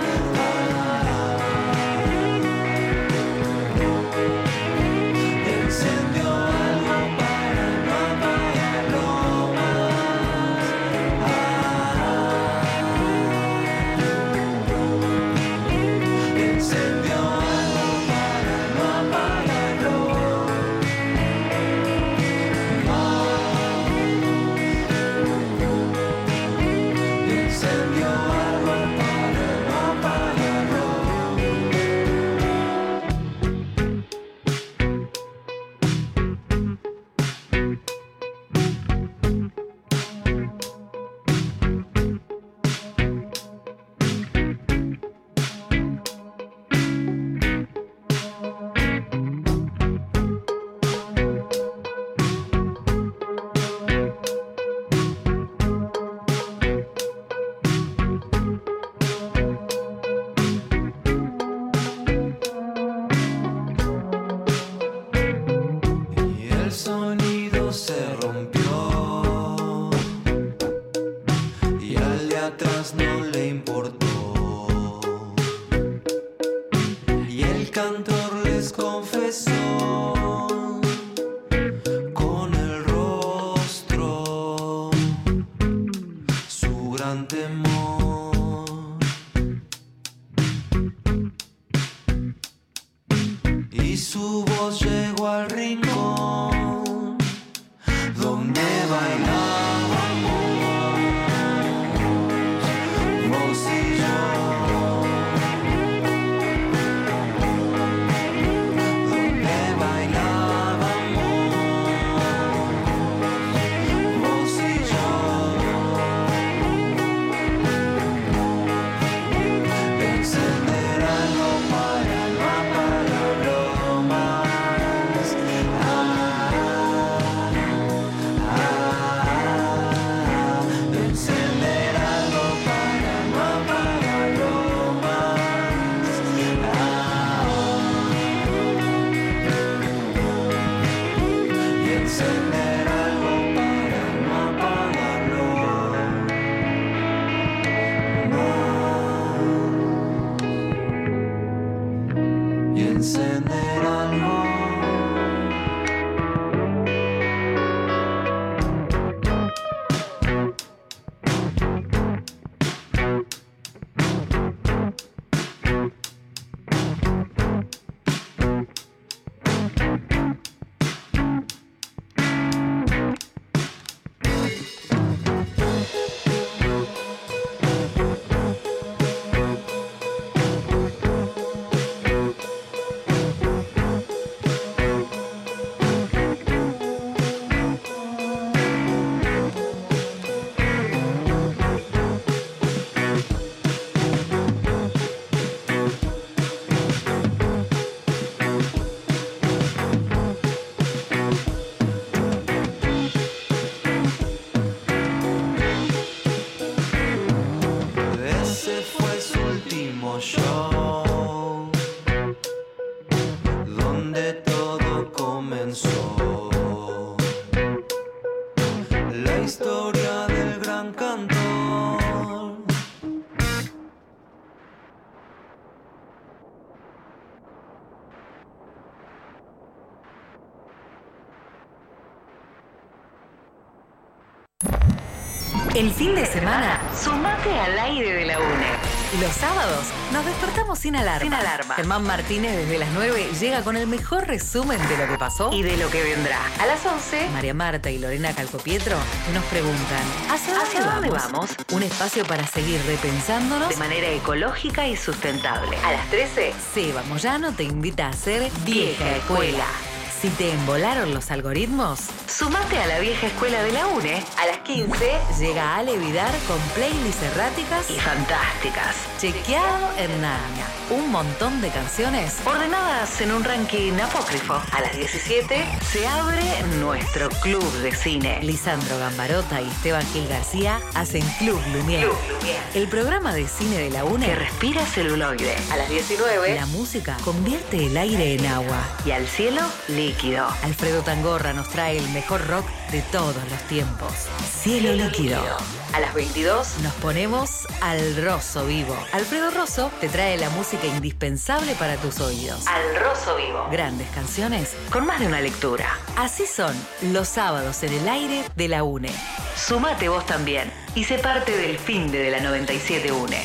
Encendió algo para no apagarlo más. Encendió algo para no apagarlo más. Encendió algo para no apagarlo. Y el sonido se rompió y al de atrás no le importó. Y el cantor les confesó con el rostro su gran temor. Y su voz llegó al rincón donde bailábamos vos y yo. Donde bailábamos vos y yo. Encender algo para no apagarlo más. Ah, ah, como yo, donde todo comenzó. La historia del gran cantor. El fin de semana, sumate al aire de la UNE. Los sábados nos despertamos sin alarma. Sin alarma. Germán Martínez desde las nueve llega con el mejor resumen de lo que pasó y de lo que vendrá. A las once, María Marta y Lorena Calcopietro nos preguntan ¿hacia dónde, ¿Hacia dónde vamos? vamos? Un espacio para seguir repensándonos de manera ecológica y sustentable. A las trece, Seba Moyano te invita a ser Vieja Escuela. Si te embolaron los algoritmos, sumate a la Vieja Escuela de la UNE. A las quince llega Ale Vidar con playlists erráticas y fantásticas. Chequeado en Narnia. Un montón de canciones ordenadas en un ranking apócrifo. A las diecisiete se abre nuestro club de cine. Lisandro Gambarota y Esteban Gil García hacen Club Lumière. Club Lumière. El programa de cine de la UNE que respira celuloide. A las diecinueve, la música convierte el aire en agua y al cielo líquido. Alfredo Tangorra nos trae el mejor rock de todos los tiempos. Cielo, Cielo líquido. líquido. A las veintidós nos ponemos al Rosso Vivo. Alfredo Rosso te trae la música indispensable para tus oídos. Al Rosso Vivo. Grandes canciones con más de una lectura. Así son los sábados en el aire de la UNE. Sumate vos también y sé parte del finde de la noventa y siete UNE.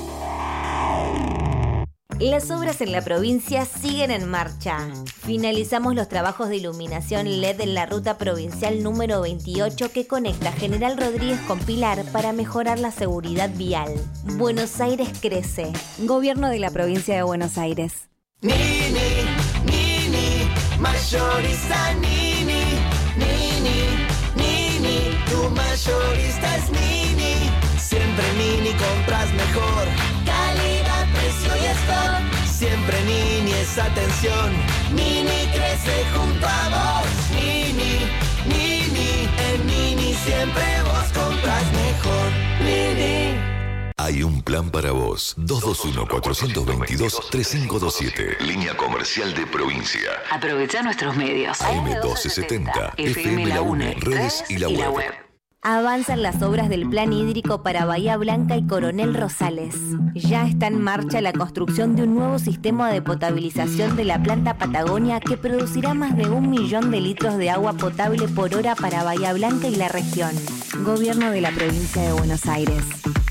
Las obras en la provincia siguen en marcha. Finalizamos los trabajos de iluminación L E D en la ruta provincial número veintiocho que conecta General Rodríguez con Pilar para mejorar la seguridad vial. Buenos Aires crece. Gobierno de la provincia de Buenos Aires. Nini, Nini, mayorista Nini, Nini, Nini, tu mayorista es Nini. Siempre Nini compras mejor. Calidad, precio y stock. Siempre Nini es atención. Nini crece junto a vos. Nini, Nini, en Nini siempre vos compras mejor. Nini. Hay un plan para vos. dos dos uno, cuatro dos dos, tres cinco dos siete. Línea comercial de provincia. Aprovecha nuestros medios. A M doce setenta, F M La UNE, redes y la web. Avanzan las obras del Plan Hídrico para Bahía Blanca y Coronel Rosales. Ya está en marcha la construcción de un nuevo sistema de potabilización de la planta Patagonia que producirá más de un millón de litros de agua potable por hora para Bahía Blanca y la región. Gobierno de la provincia de Buenos Aires.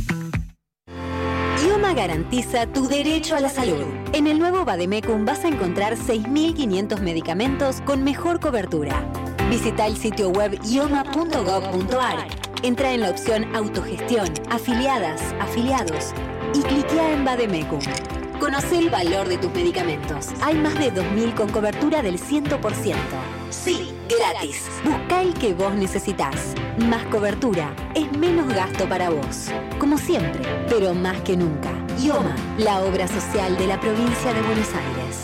IOMA garantiza tu derecho a la salud. En el nuevo Vademecum vas a encontrar seis mil quinientos medicamentos con mejor cobertura. Visita el sitio web ioma punto gob punto ar. Entra en la opción Autogestión, Afiliadas, Afiliados y cliquea en Vademecum. Conoce el valor de tus medicamentos. Hay más de dos mil con cobertura del cien por ciento. Sí, gratis. Busca el que vos necesitas. Más cobertura es menos gasto para vos. Como siempre, pero más que nunca. IOMA, la obra social de la provincia de Buenos Aires.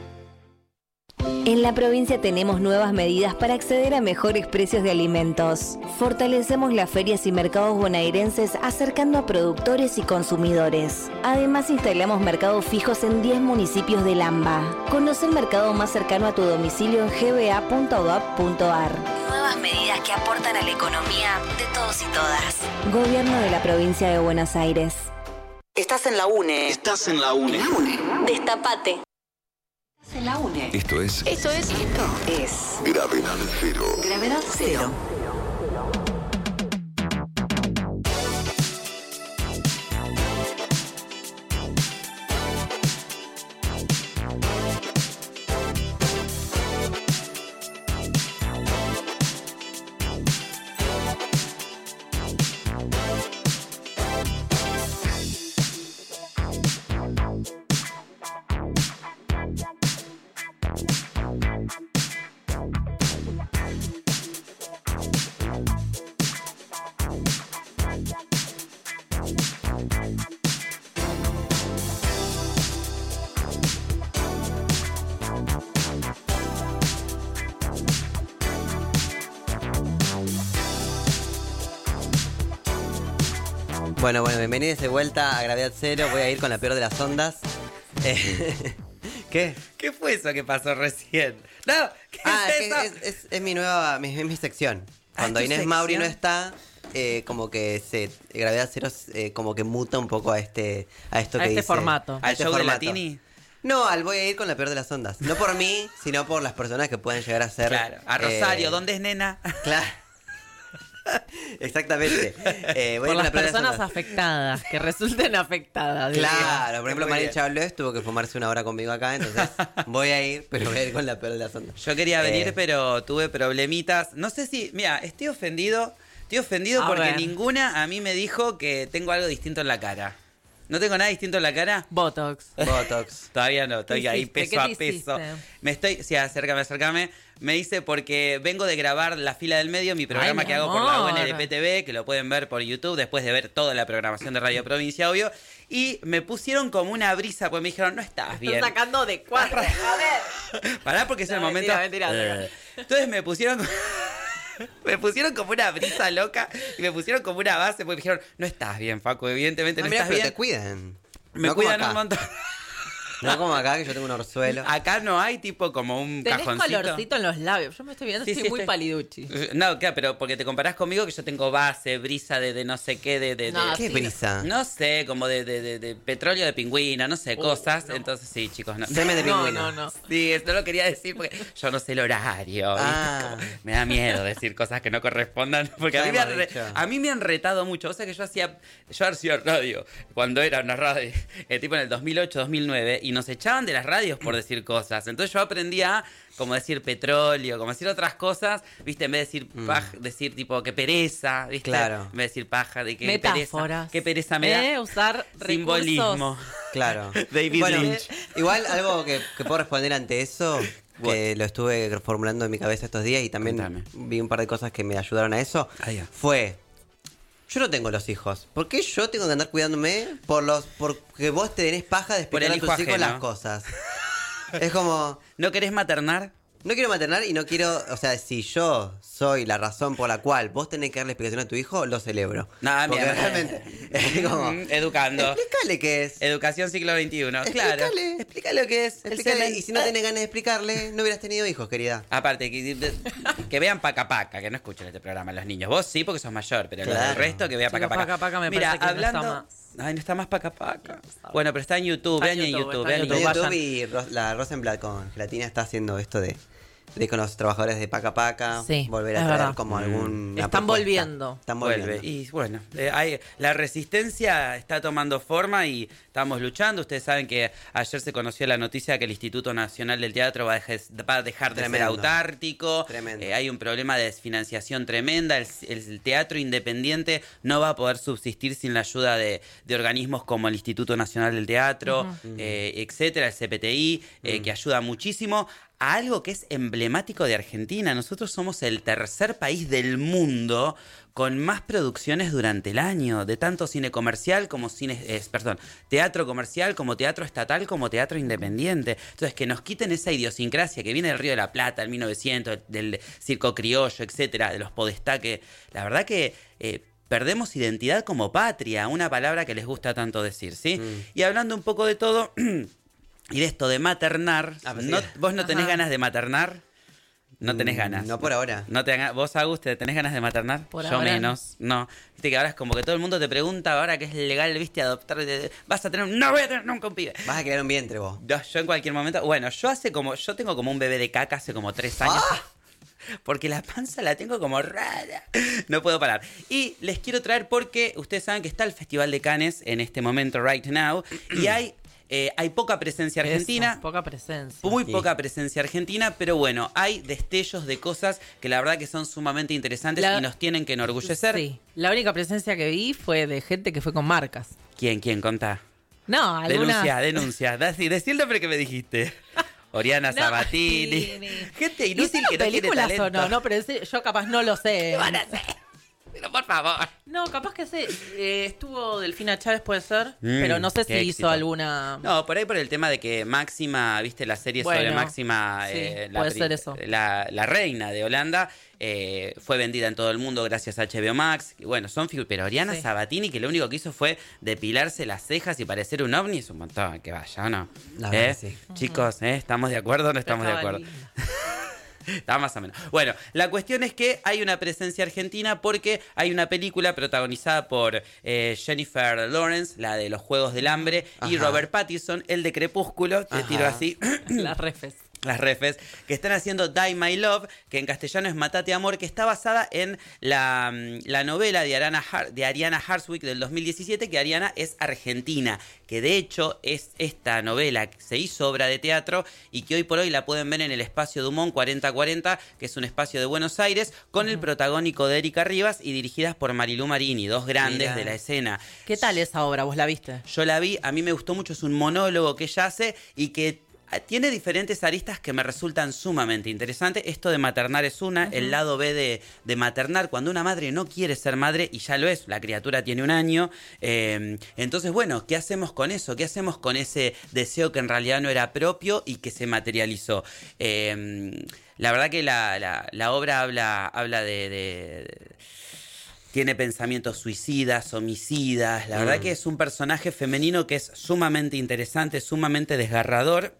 En la provincia tenemos nuevas medidas para acceder a mejores precios de alimentos. Fortalecemos las ferias y mercados bonaerenses acercando a productores y consumidores. Además instalamos mercados fijos en diez municipios del AMBA. Conoce el mercado más cercano a tu domicilio en g b a punto gob punto ar. Nuevas medidas que aportan a la economía de todos y todas. Gobierno de la provincia de Buenos Aires. Estás en la UNE. Estás en la UNE. La UNE. Destapate. En la UNE. Esto es. Esto es. Esto es. Gravedad cero. Gravedad cero. Bueno, bueno, bienvenidos de vuelta a Gravedad Cero. Voy a ir con la peor de las ondas. Eh, ¿Qué? ¿Qué fue eso que pasó recién? No, ¿qué ah, es es, eso? es, es, es mi nueva, mi, es mi sección. Cuando ¿tu Inés sección? Mauri no está, eh, como que se Gravedad Cero eh, como que muta un poco a este a esto A que este dice. formato. A ¿Al este show de formato. Latini? No, al voy a ir con la peor de las ondas. No por mí, sino por las personas que pueden llegar a ser. Claro, a Rosario, eh, ¿dónde es nena? Claro. Exactamente. Eh, voy Por a ir con las la peor de personas ondas. afectadas, que resulten afectadas. diría. Claro, por ejemplo, Muy María bien. Chablés tuvo que fumarse una hora conmigo acá, entonces voy a ir, pero voy a ir con la peor de las ondas. Yo quería venir, Eh, pero tuve problemitas. No sé si, mira, estoy ofendido. Estoy ofendido A porque ver. ninguna a mí me dijo que tengo algo distinto en la cara. ¿No tengo nada distinto en la cara? Botox. Botox. Todavía no, estoy ¿Qué ahí hiciste? peso ¿Qué a te peso. hiciste? Me estoy, sí, acércame, acércame. Me hice porque vengo de grabar La Fila del Medio, mi programa Ay, que mi hago por la amor. U N L P T V, que lo pueden ver por YouTube después de ver toda la programación de Radio Provincia, obvio. Y me pusieron como una brisa, pues me dijeron, no estás bien. Están sacando de cuatro. A ver. Pará porque es el No, momento. mentira, mentira, Eh. Entonces me pusieron. Me pusieron como una brisa loca y me pusieron como una base porque me dijeron, no estás bien, Facu, evidentemente no Ah, mirá, estás pero bien. te cuidan. Me No como cuidan acá. un montón. No como acá, que yo tengo un orzuelo. Acá no hay tipo como un Tenés cajoncito. colorcito en los labios. Yo me estoy viendo, Sí, estoy sí, muy estoy- paliduchi. No, claro, pero porque te comparás conmigo que yo tengo base, brisa de, de no sé qué, de... de, No, de- ¿Qué sí. brisa? No sé, como de, de, de, de petróleo de pingüino, no sé, Uh, cosas. no. Entonces sí, chicos, no. Semen de No, pingüino. no, no. Sí, eso no lo quería decir porque yo no sé el horario. ¿viste? Ah. Como me da miedo decir cosas que no correspondan. Porque a mí, me Ya han, hemos re- dicho. a mí me han retado mucho. O sea que yo hacía. Yo hacía radio cuando era una radio. eh, tipo en el dos mil ocho, dos mil nueve. Y nos echaban de las radios por decir cosas. Entonces yo aprendí a como decir petróleo, como decir otras cosas. ¿Viste? En vez de decir paja, decir tipo que pereza. ¿Viste? Claro. En vez de decir paja, de que Metáforas. pereza. Qué pereza me da. Eh, usar Simbolismo. recursos. Claro. David bueno, Lynch. igual algo que, que puedo responder ante eso, que lo estuve formulando en mi cabeza estos días y también Contame. vi un par de cosas que me ayudaron a eso, Ah, ya. fue... Yo no tengo los hijos. ¿Por qué yo tengo que andar cuidándome por los porque vos te tenés paja de Por el explicar a tus hijo hijos ajeno. las cosas? Es como... ¿No querés maternar? No quiero maternar y no quiero... O sea, si yo soy la razón por la cual vos tenés que darle explicación a tu hijo, lo celebro. Nada, Porque mira. realmente es como... Mm, Educando. Explícale qué es. Educación siglo veintiuno. Claro. Explícale. Explícale lo que es. el Explícale, semen. y si no tenés ganas de explicarle, no hubieras tenido hijos, querida. Aparte, que, de- que vean Paca Paca, que no escuchen este programa los niños. Vos sí, porque sos mayor, pero Claro. el resto que vea Chicos, Paca Paca. Paca Paca me Mira, parece que no hablando. está más. Ay, no está más Paca Paca. Bueno, pero está en YouTube. Está en Vean en YouTube, YouTube. está en Vean en En YouTube. YouTube. YouTube y Ros- la Rosenblatt con Gelatina está haciendo esto de, de con los trabajadores de Paca Paca. Sí, volver a es traer verdad. como Mm. algún. Están volviendo. Están volviendo. Vuelve. Y bueno, eh, hay, la resistencia está tomando forma y estamos luchando. Ustedes saben que ayer se conoció la noticia que el Instituto Nacional del Teatro va a dejar, va a dejar de Tremendo. ser autártico. Tremendo. Eh, hay un problema de desfinanciación tremenda. El, el teatro independiente no va a poder subsistir sin la ayuda de, de organismos como el Instituto Nacional del Teatro, Ujú. eh, etcétera, el C P T I, eh, que ayuda muchísimo a algo que es emblemático de Argentina. Nosotros somos el tercer país del mundo con más producciones durante el año, de tanto cine comercial como cine, eh, perdón, teatro comercial como teatro estatal como teatro independiente. Entonces, que nos quiten esa idiosincrasia que viene del Río de la Plata, del mil novecientos, del circo criollo, etcétera, de los podestá, que la verdad que eh, perdemos identidad como patria, una palabra que les gusta tanto decir, ¿sí? Mm. Y hablando un poco de todo y de esto de maternar, Ah, pues ¿no- sí. ¿vos no tenés Ajá. ganas de maternar? No tenés Mm, ganas. no por ahora. No te, ¿Vos, Agus, te- tenés ganas de maternar? Por Yo ahora menos. No. Viste que ahora es como que todo el mundo te pregunta ahora que es legal, viste, adoptar. de- de- Vas a tener. No voy a tener nunca un pibe. Vas a quedar un vientre vos. Yo, yo en cualquier momento. Bueno, yo hace como. Yo tengo como un bebé de caca hace como tres años. ¡Ah! Porque la panza la tengo como rara. No puedo parar. Y les quiero traer porque ustedes saben que está el Festival de Cannes en este momento, right now. Y hay, eh, hay poca presencia argentina. Eso, poca presencia. Muy Sí. poca presencia argentina, pero bueno, hay destellos de cosas que la verdad que son sumamente interesantes La- y nos tienen que enorgullecer. Sí. La única presencia que vi fue de gente que fue con marcas. ¿Quién, quién? Contá. No, algunas... Denuncia, denuncia. Decí, decí el nombre que me dijiste. Oriana No, Sabatini. sí, sí. Gente inútil ¿Hicieron que no tiene películas talento. o no? No, pero ese- yo capaz no lo sé. Pero por favor. No, capaz que sí. Eh, estuvo Delfina Chávez, puede ser. Mm, pero no sé si qué hizo éxito. alguna. No, por ahí por el tema de que Máxima, viste la serie sobre Bueno, Máxima, sí, eh, la, puede pri- ser eso. La, la reina de Holanda, eh, fue vendida en todo el mundo gracias a H B O Max. Y bueno, son figuras. Pero Oriana Sí. Sabatini, que lo único que hizo fue depilarse las cejas y parecer un ovni, es un montón. Que vaya, ¿o no? La ¿Eh? verdad que sí. Chicos, ¿eh? ¿Estamos de acuerdo o no estamos de Estaba acuerdo? linda. Está más o menos. Bueno, la cuestión es que hay una presencia argentina porque hay una película protagonizada por eh, Jennifer Lawrence, la de los Juegos del Hambre, y Ajá. Robert Pattinson, el de Crepúsculo, te Ajá. tiro así. Las refes. Las refes, que están haciendo Die My Love, que en castellano es Matate Amor, que está basada en la, mm, la novela de Ariana, Har- de Ariana Harswick del dos mil diecisiete, que Ariana es argentina, que de hecho es esta novela que se hizo obra de teatro y que hoy por hoy la pueden ver en el Espacio Dumont cuarenta cuarenta, que es un espacio de Buenos Aires, con el protagónico de Erika Rivas y dirigidas por Marilú Marini, dos grandes Mira. de la escena. ¿Qué tal esa obra? ¿Vos la viste? Yo la vi, a mí me gustó mucho, es un monólogo que ella hace y que tiene diferentes aristas que me resultan sumamente interesantes. Esto de maternar es una, el lado B de, de maternar, cuando una madre no quiere ser madre y ya lo es, la criatura tiene un año. Eh, entonces, bueno, ¿qué hacemos con eso? ¿Qué hacemos con ese deseo que en realidad no era propio y que se materializó? Eh, la verdad que la, la, la obra habla, habla de... de tiene pensamientos suicidas, homicidas. La verdad Mm. que es un personaje femenino que es sumamente interesante, sumamente desgarrador.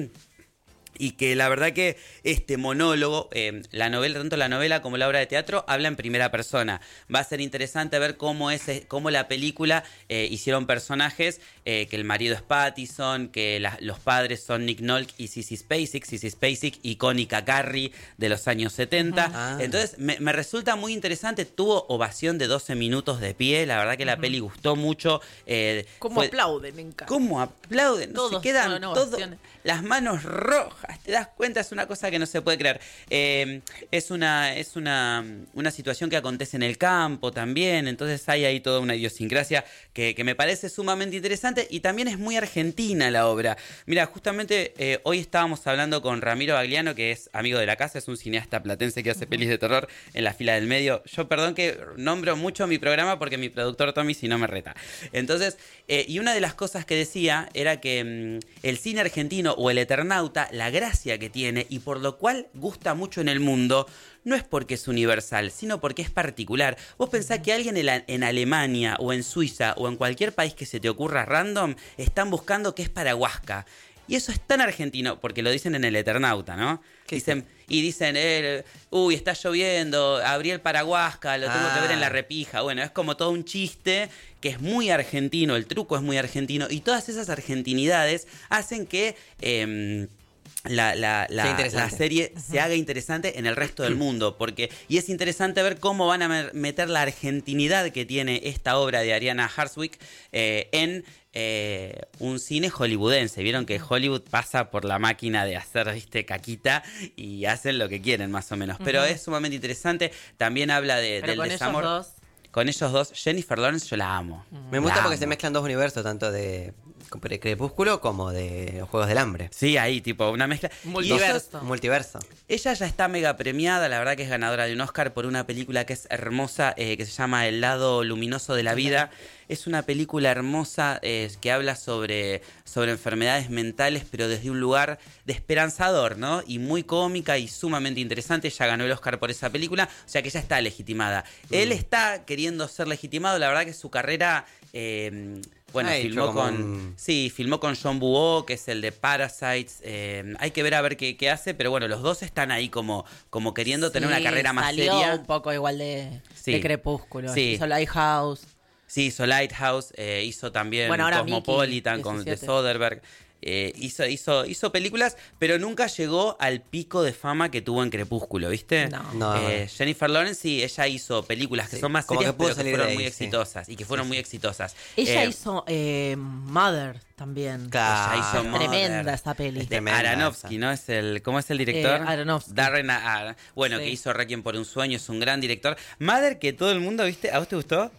Y que la verdad que este monólogo, eh, la novela, tanto la novela como la obra de teatro, habla en primera persona. Va a ser interesante ver cómo es, cómo la película eh, hicieron personajes, eh, que el marido es Pattinson, que la- los padres son Nick Nolte y Sissy Spacek, Sissy Spacek, icónica Carrie de los años setenta. Ah. Entonces me, me resulta muy interesante, tuvo ovación de doce minutos de pie, la verdad que la peli gustó mucho. Eh, ¿Cómo fue- aplauden? Me encanta. ¿Cómo aplauden? No Todos se quedan fueron todos ovaciones. las manos rojas, te das cuenta, es una cosa que no se puede creer. Eh, es una, es una, una situación que acontece en el campo también, entonces hay ahí toda una idiosincrasia que, que me parece sumamente interesante y también es muy argentina la obra. Mira, justamente eh, hoy estábamos hablando con Ramiro Bagliano, que es amigo de la casa, es un cineasta platense que hace pelis de terror en la fila del medio. Yo perdón que nombro mucho mi programa porque mi productor Tommy si no me reta. Entonces, eh, y una de las cosas que decía era que mm, el cine argentino o el Eternauta, la gracia que tiene y por lo cual gusta mucho en el mundo, no es porque es universal, sino porque es particular. Vos pensás que alguien en, la- en Alemania o en Suiza o en cualquier país que se te ocurra random, están buscando qué es paraguasca. Y eso es tan argentino, porque lo dicen en el Eternauta, ¿no? Dicen, y dicen, eh, uy, está lloviendo, abrí el paraguasca, lo tengo que ver en la Ah. repija. Bueno, es como todo un chiste que es muy argentino, el truco es muy argentino, y todas esas argentinidades hacen que... em, La, la, la- Qué interesante. la serie se haga interesante en el resto del mundo, porque y es interesante ver cómo van a mer- meter la argentinidad que tiene esta obra de Ariana Harswick eh, en eh, un cine hollywoodense. Vieron que Hollywood pasa por la máquina de hacer, viste, caquita y hacen lo que quieren más o menos, pero Ujú. es sumamente interesante. También habla de, Pero del con ellos desamor. dos. Con ellos dos, Jennifer Lawrence yo la amo. Me gusta La porque se amo. mezclan dos universos, tanto de Crepúsculo como de los Juegos del Hambre. Sí, ahí, tipo, una mezcla. Y Multiverso. ellos- Multiverso. Ella ya está mega premiada, la verdad que es ganadora de un Oscar por una película que es hermosa, eh, que se llama El lado luminoso de la vida. Es una película hermosa eh, que habla sobre, sobre enfermedades mentales, pero desde un lugar de esperanzador, ¿no? Y muy cómica y sumamente interesante. Ella ganó el Oscar por esa película, o sea que ya está legitimada. Él está queriendo ser legitimado, la verdad que su carrera... eh, bueno, Ha hecho filmó como con... un- Sí, filmó con John Buo, que es el de Parasites. eh, hay que ver a ver qué, qué hace, pero bueno, los dos están ahí como, como queriendo tener una Sí, carrera más salió seria. un poco igual de, Sí. de Crepúsculo. Sí. Hizo Lighthouse. Sí, hizo Lighthouse, eh, hizo también Bueno, ahora Cosmopolitan Mickey, con de diecisiete. Soderbergh. Eh, hizo, hizo, hizo películas, pero nunca llegó al pico de fama que tuvo en Crepúsculo, ¿viste? No. No, Eh, no. Jennifer Lawrence, sí, ella hizo películas que Sí, son más como serias, que pudo pero que salir fueron de muy ahí, sí. exitosas y que fueron Sí, muy sí. exitosas. Ella Eh, hizo eh, Mother también. Claro. ella hizo Mother. Tremenda esa peli. De Tremenda Aronofsky, esa. ¿no? Es el, ¿cómo es el director? Eh, Aronofsky. Darren Ar- Bueno, Sí. que hizo Requiem por un sueño, es un gran director. Mother, que todo el mundo, ¿viste? ¿A vos te gustó?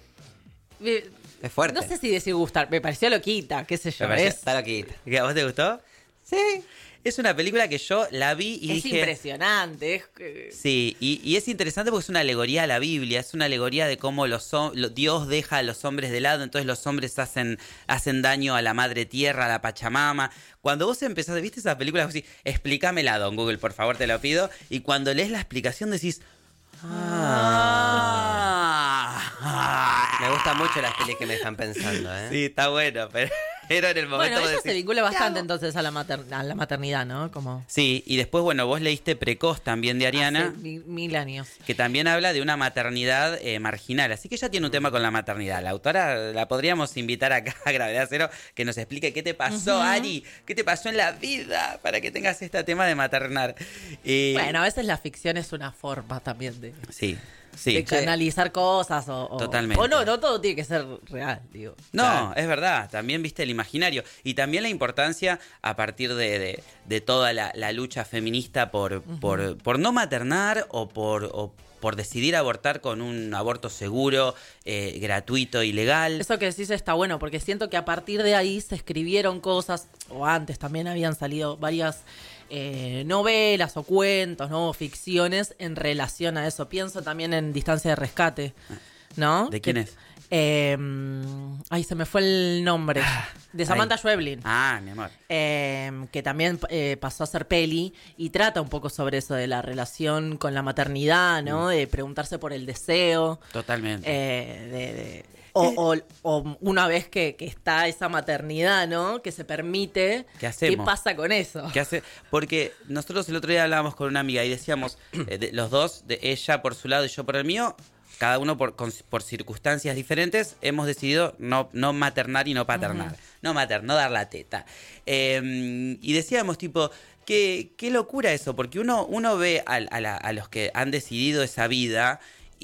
Es fuerte. No sé si decir gustar, me pareció loquita, qué sé yo. Me pareció- es- Está loquita. ¿A vos te gustó? Sí. Es una película que yo la vi y es dije... impresionante. Es que... Sí, y, y es interesante porque es una alegoría a la Biblia, es una alegoría de cómo los, lo, Dios deja a los hombres de lado, entonces los hombres hacen, hacen daño a la madre tierra, a la Pachamama. Cuando vos empezás, ¿viste esa película? Así, explícamela, don Google, por favor, te lo pido. Y cuando lees la explicación decís... Ah, me gustan mucho las pelis que me están pensando, ¿eh? Sí, está bueno, pero... Pero en el momento bueno, ella de decir, se vincula bastante entonces a la, mater a la maternidad, ¿no? Como... Sí, y después, bueno, vos leíste Precoz también de Ariana. Hace mil, mil años. Que también habla de una maternidad eh, marginal. Así que ella tiene un tema con la maternidad. La autora la podríamos invitar acá a Gravedad Cero que nos explique qué te pasó, uh-huh. Ari, qué te pasó en la vida para que tengas este tema de maternar. Eh... Bueno, a veces la ficción es una forma también de... Sí. Sí. De canalizar cosas o, o... Totalmente. O no, no todo tiene que ser real, digo. No, claro. Es verdad. También viste el imaginario. Y también la importancia a partir de, de, de toda la, la lucha feminista por, uh-huh. por, por no maternar o por... O por decidir abortar con un aborto seguro, eh, gratuito y legal. Eso que decís está bueno, porque siento que a partir de ahí se escribieron cosas, o antes también habían salido varias eh, novelas o cuentos, ¿no? O ficciones en relación a eso. Pienso también en Distancia de Rescate, ¿no? ¿De quién que, es? Eh, ay, se me fue el nombre. De Samantha Ay. Schweblin. Ah, mi amor. Eh, que también eh, pasó a ser peli y trata un poco sobre eso de la relación con la maternidad, ¿no? Mm. De preguntarse por el deseo. Totalmente. Eh, de, de, o, o, o una vez que, que está esa maternidad, ¿no? Que se permite. ¿Qué hacemos? ¿Qué pasa con eso? ¿Qué hace? Porque nosotros el otro día hablábamos con una amiga y decíamos, eh, de, los dos, de ella por su lado y yo por el mío, cada uno por, con, por circunstancias diferentes, hemos decidido no, no maternar y no paternar. Uh-huh. No maternar, no dar la teta. Eh, y decíamos, tipo, qué, qué locura eso, porque uno, uno ve a, a, la, a los que han decidido esa vida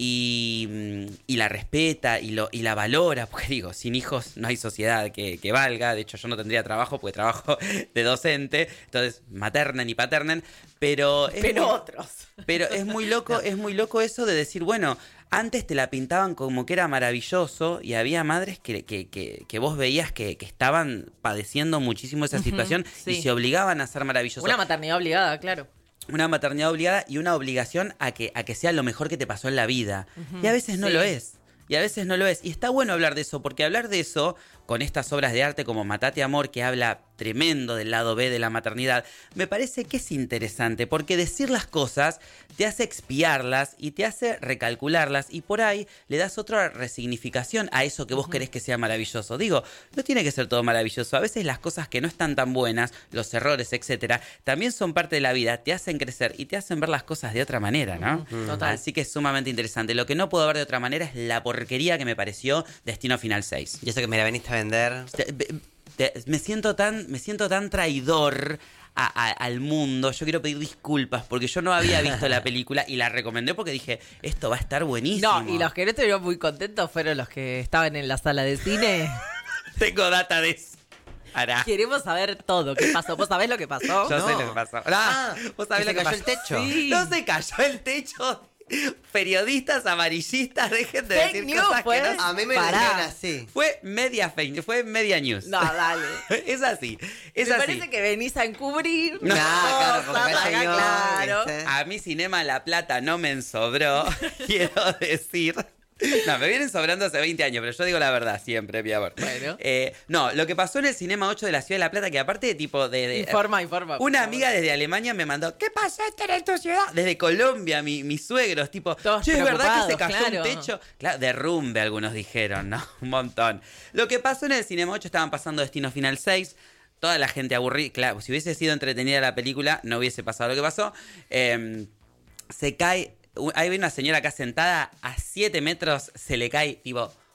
y, y la respeta y, lo, y la valora, porque digo, sin hijos no hay sociedad que, que valga. De hecho, yo no tendría trabajo porque trabajo de docente, entonces maternen y paternen, pero... Es pero muy, otros. Pero es muy loco, es muy loco eso de decir, bueno... Antes te la pintaban como que era maravilloso y había madres que, que, que, que vos veías que, que estaban padeciendo muchísimo esa situación uh-huh, sí. y se obligaban a ser maravillosos. Una maternidad obligada, claro. Una maternidad obligada y una obligación a que, a que sea lo mejor que te pasó en la vida. Uh-huh, y a veces no sí. lo es. Y a veces no lo es. Y está bueno hablar de eso, porque hablar de eso, con estas obras de arte como Matate Amor, que habla tremendo del lado B de la maternidad, me parece que es interesante, porque decir las cosas te hace expiarlas y te hace recalcularlas, y por ahí le das otra resignificación a eso que vos uh-huh. querés que sea maravilloso. Digo, no tiene que ser todo maravilloso. A veces las cosas que no están tan buenas, los errores, etcétera, también son parte de la vida, te hacen crecer y te hacen ver las cosas de otra manera, ¿no? Uh-huh. Total. Así que es sumamente interesante. Lo que no puedo ver de otra manera es la porquería que me pareció Destino Final seis. Y eso que me la veniste a vender. Te, te, me siento tan, me siento tan traidor a, a, al mundo. Yo quiero pedir disculpas porque yo no había visto la película y la recomendé porque dije, esto va a estar buenísimo. No, y los que no estuvieron muy contentos fueron los que estaban en la sala de cine. Tengo data de eso. Ará. Queremos saber todo. ¿Qué pasó? ¿Vos sabés lo que pasó? Yo no. sé lo que pasó. Ah, ¿vos sabés que lo se que cayó pasó? el techo. Sí. No se cayó el techo. Periodistas amarillistas, dejen de fake decir news, cosas pues. que no... A mí me lo dijeron así. Fue media fake, fue media news. No, dale. Es así, es me así. parece que venís a encubrir. No, claro, porque cosas, acá yo, claro. ¿viste? A mí Cinema La Plata no me ensobró, quiero decir... No, me vienen sobrando hace veinte años, pero yo digo la verdad siempre, mi amor. Bueno. Eh, no, lo que pasó en el Cinema ocho de la Ciudad de La Plata, que aparte de tipo de... de informa, informa. Una amiga desde Alemania me mandó, ¿qué pasó esto en tu ciudad? Desde Colombia, mi, mis suegros, tipo, todos che, ¿es verdad que se cayó claro. un techo? Claro, derrumbe algunos dijeron, ¿no? Un montón. Lo que pasó en el Cinema ocho, estaban pasando Destino Final seis, toda la gente aburrida, claro, si hubiese sido entretenida la película, no hubiese pasado lo que pasó. Eh, se cae... Hay una señora acá sentada a siete metros, se le cae, tipo,